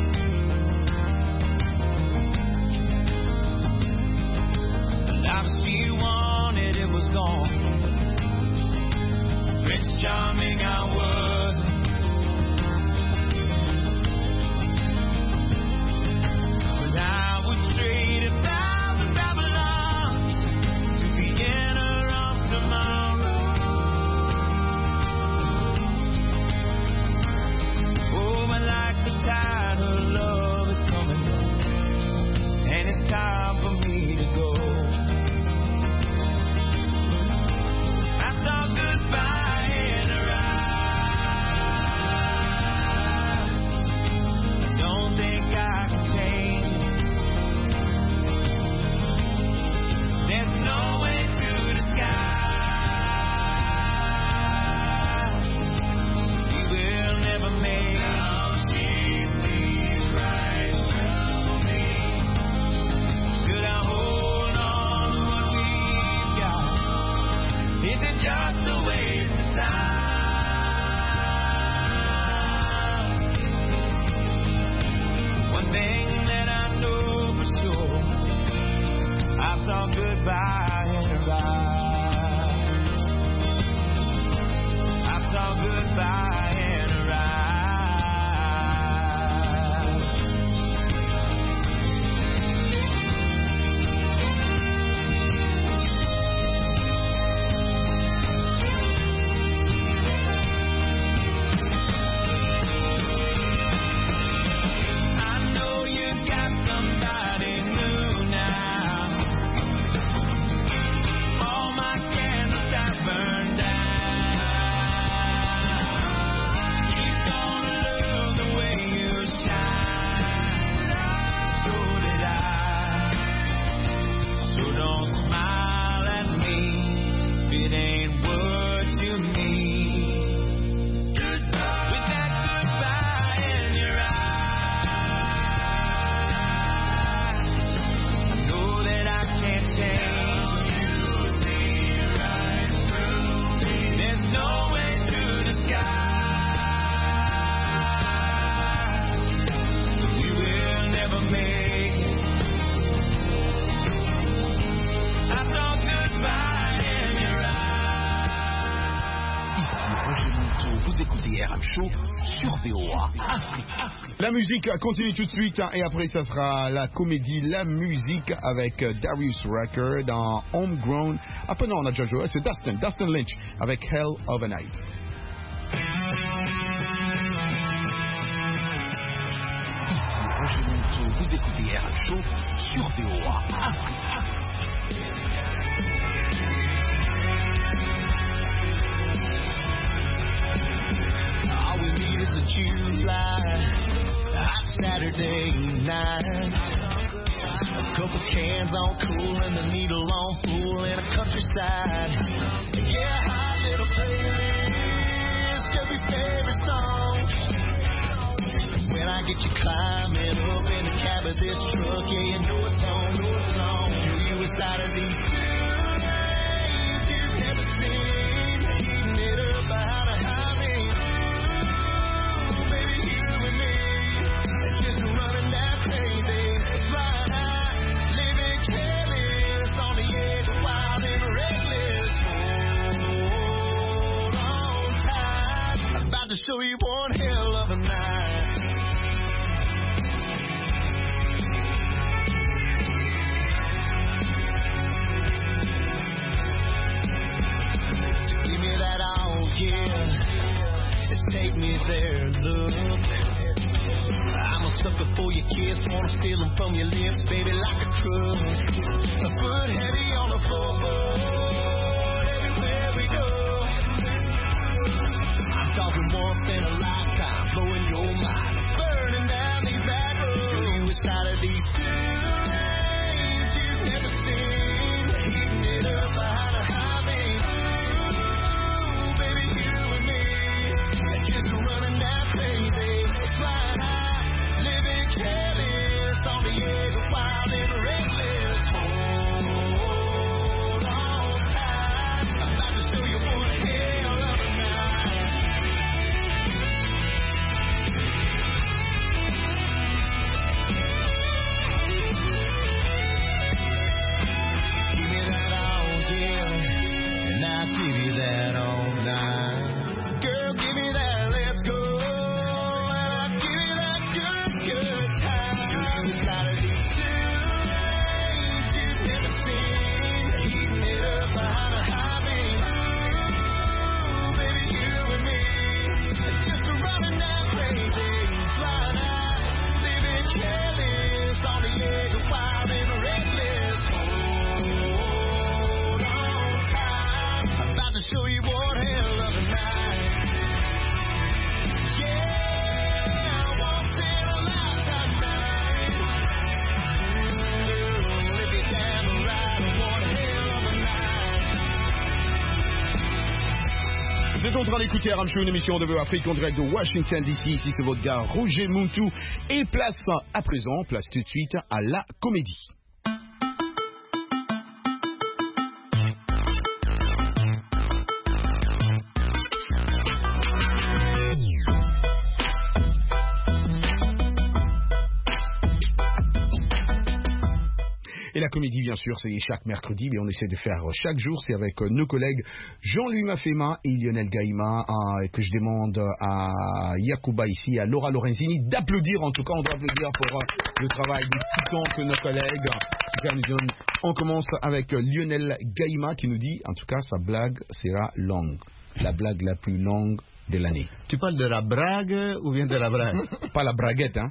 The life she wanted, it was gone. Prince Charming, I wasn't. But I would trade a thousand Babylons to be in her arms tomorrow. Oh, but like the tide of love is coming down, and it's time for me to go. I saw goodbye in her eyes. Don't think I can change it. There's no way to disguise. We will never make it. Now she sees right through me. Should I hold on to what we've got? Is it just a waste of time? it ain't what you mean. Goodbye. With that goodbye in your eyes, I know that I can't change you. See right through me. There's no way through the sky. We will never make it. I saw goodbye in your eyes. Ici Roger Monteau, vous écoutez R M Show sur V O A Afrique. La musique continue tout de suite hein, et après ça sera la comédie La Musique avec euh, Darius Rucker dans Homegrown. Ah non, on a déjà joué, c'est Dustin, Dustin Lynch avec Hell of a Night. Ici Roger Monteau, vous écoutez R M Show sur V O A Afrique. All we need is a June fly, hot Saturday night. A couple cans on cool and the needle on full in a countryside. Yeah, hot little playlist, every favorite song. When I get you climbing up in the cab of this truck, yeah, you know it's on, know it's on. You inside of these days you've never seen, heating it up behind a highway. Baby, you and me, just running that crazy, flying high, living careless on the edge of wild and reckless. Hold on tight, I'm about to show you one hell of a night. Give me that all, yeah. Take me there, look. I'm a sucker for your kiss, wanna steal them from your lips, baby, like a crook. A foot heavy on the floorboard, everywhere we go. I'm talking once in a lifetime, blowing your mind, burning down these back roads. You inside of these lanes you've never seen, heating it up behind a highway. Ooh, baby, you and me. Just running that crazy, flying high, living careless on the edge of wild and reckless. Hold on tight, I'm about to show you one hell of a night. Give me that all, yeah, and I'll give you that all night. Girl, give me that. Vous êtes en train d'écouter R M Show, une émission de V O A Afrique en direct de Washington D C. Ici c'est votre gars Roger Monteau. Et place à présent, place tout de suite à la comédie. Et la comédie, bien sûr, c'est chaque mercredi, mais on essaie de faire chaque jour. C'est avec nos collègues Jean-Louis Mafema et Lionel Gaïma, hein, que je demande à Yacouba ici, à Laura Lorenzini, d'applaudir. En tout cas, on doit applaudir pour euh, le travail du titan que nos collègues. On commence avec Lionel Gaïma qui nous dit, en tout cas, sa blague sera longue. La blague la plus longue de l'année. Tu parles de la brague ou bien de la brague? Pas la braguette, hein.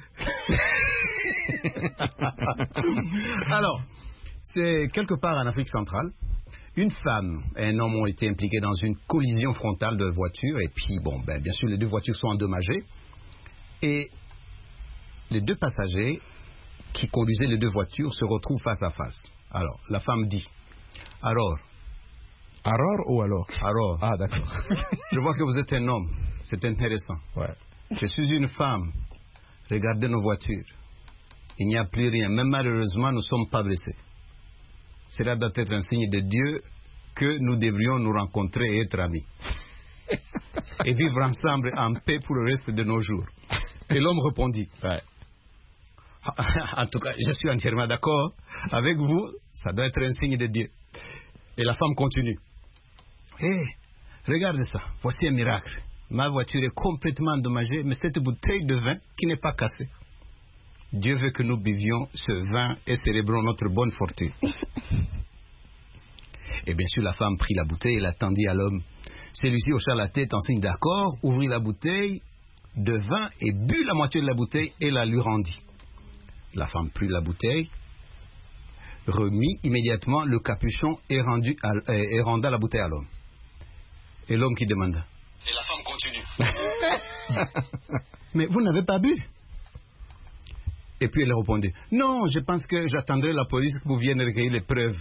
Alors, c'est quelque part en Afrique centrale. Une femme et un homme ont été impliqués dans une collision frontale de voitures. Et puis, bon, ben, bien sûr, les deux voitures sont endommagées. Et les deux passagers qui conduisaient les deux voitures se retrouvent face à face. Alors, la femme dit, alors, Alors ou alors? Alors. Ah, d'accord. Je vois que vous êtes un homme. C'est intéressant. Ouais. Je suis une femme. Regardez nos voitures. Il n'y a plus rien. Même malheureusement, nous ne sommes pas blessés. Cela doit être un signe de Dieu que nous devrions nous rencontrer et être amis. Et vivre ensemble en paix pour le reste de nos jours. Et l'homme répondit. Ouais. En tout cas, je suis entièrement d'accord avec vous. Ça doit être un signe de Dieu. Et la femme continue. Hé, hey, regardez ça. Voici un miracle. Ma voiture est complètement endommagée, mais cette bouteille de vin qui n'est pas cassée. Dieu veut que nous buvions ce vin et célébrons notre bonne fortune. Et bien sûr, la femme prit la bouteille et la tendit à l'homme. Celui-ci hocha la tête en signe d'accord, ouvrit la bouteille de vin et but la moitié de la bouteille et la lui rendit. La femme prit la bouteille, remit immédiatement le capuchon et, rendu à, et renda la bouteille à l'homme. Et l'homme qui demanda. Et la femme continue. Mais vous n'avez pas bu? Et puis elle répondit. Non, je pense que j'attendrai la police que vous vienne recueillir les preuves.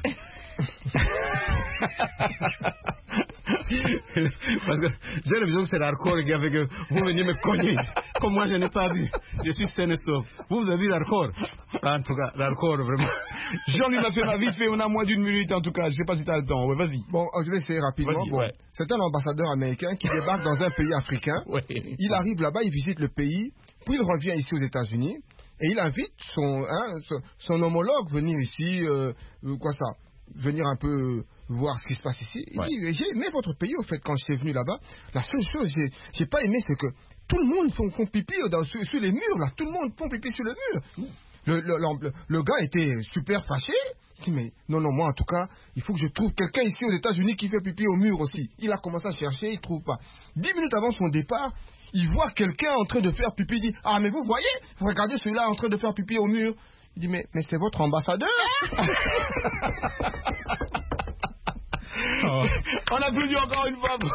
Parce que j'ai l'impression que c'est l'alcool qui a fait que vous veniez me cogner. Comme moi, je n'ai pas vu. Je suis sain et sauf. Vous, vous avez vu l'alcool? En tout cas, l'alcool, vraiment. Jean-Louis National, vite fait, on a moins d'une minute en tout cas. Je ne sais pas si tu as le temps. Ouais, vas-y. Bon, je vais essayer rapidement. Bon, ouais. C'est un ambassadeur américain qui débarque dans un pays africain. Ouais. Il arrive là-bas, il visite le pays, puis il revient ici aux États-Unis. Et il invite son, hein, son, son homologue venir ici, euh, quoi ça, venir un peu voir ce qui se passe ici. Il ouais. dit, j'ai aimé votre pays, au fait, quand je suis venu là-bas. La seule chose que j'ai, j'ai pas aimé, c'est que tout le monde font, font pipi dans, sur, sur les murs, là. Tout le monde font pipi sur le mur. Le, le, le, le gars était super fâché. Il dit, mais non, non, moi, en tout cas, il faut que je trouve quelqu'un ici aux États-Unis qui fait pipi au mur aussi. Il a commencé à chercher, il trouve pas. Dix minutes avant son départ, il voit quelqu'un en train de faire pipi. Il dit, ah, mais vous voyez, vous regardez celui-là en train de faire pipi au mur. Il dit, mais, mais c'est votre ambassadeur. Oh. On applaudit encore une fois.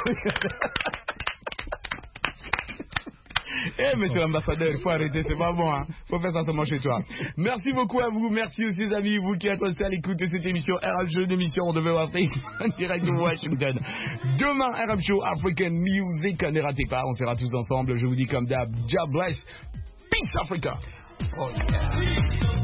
Eh, monsieur l'ambassadeur, il faut arrêter, c'est pas bon, hein. Faut faire ça seulement chez toi. Merci beaucoup à vous, merci aussi, les amis, vous qui êtes restés à l'écoute de cette émission R M Show, une émission de V O Afrique, en direct de Washington. Demain, R M Show African Music, ne ratez pas, on sera tous ensemble, je vous dis comme d'hab, God bless, peace Africa. Oh, yeah.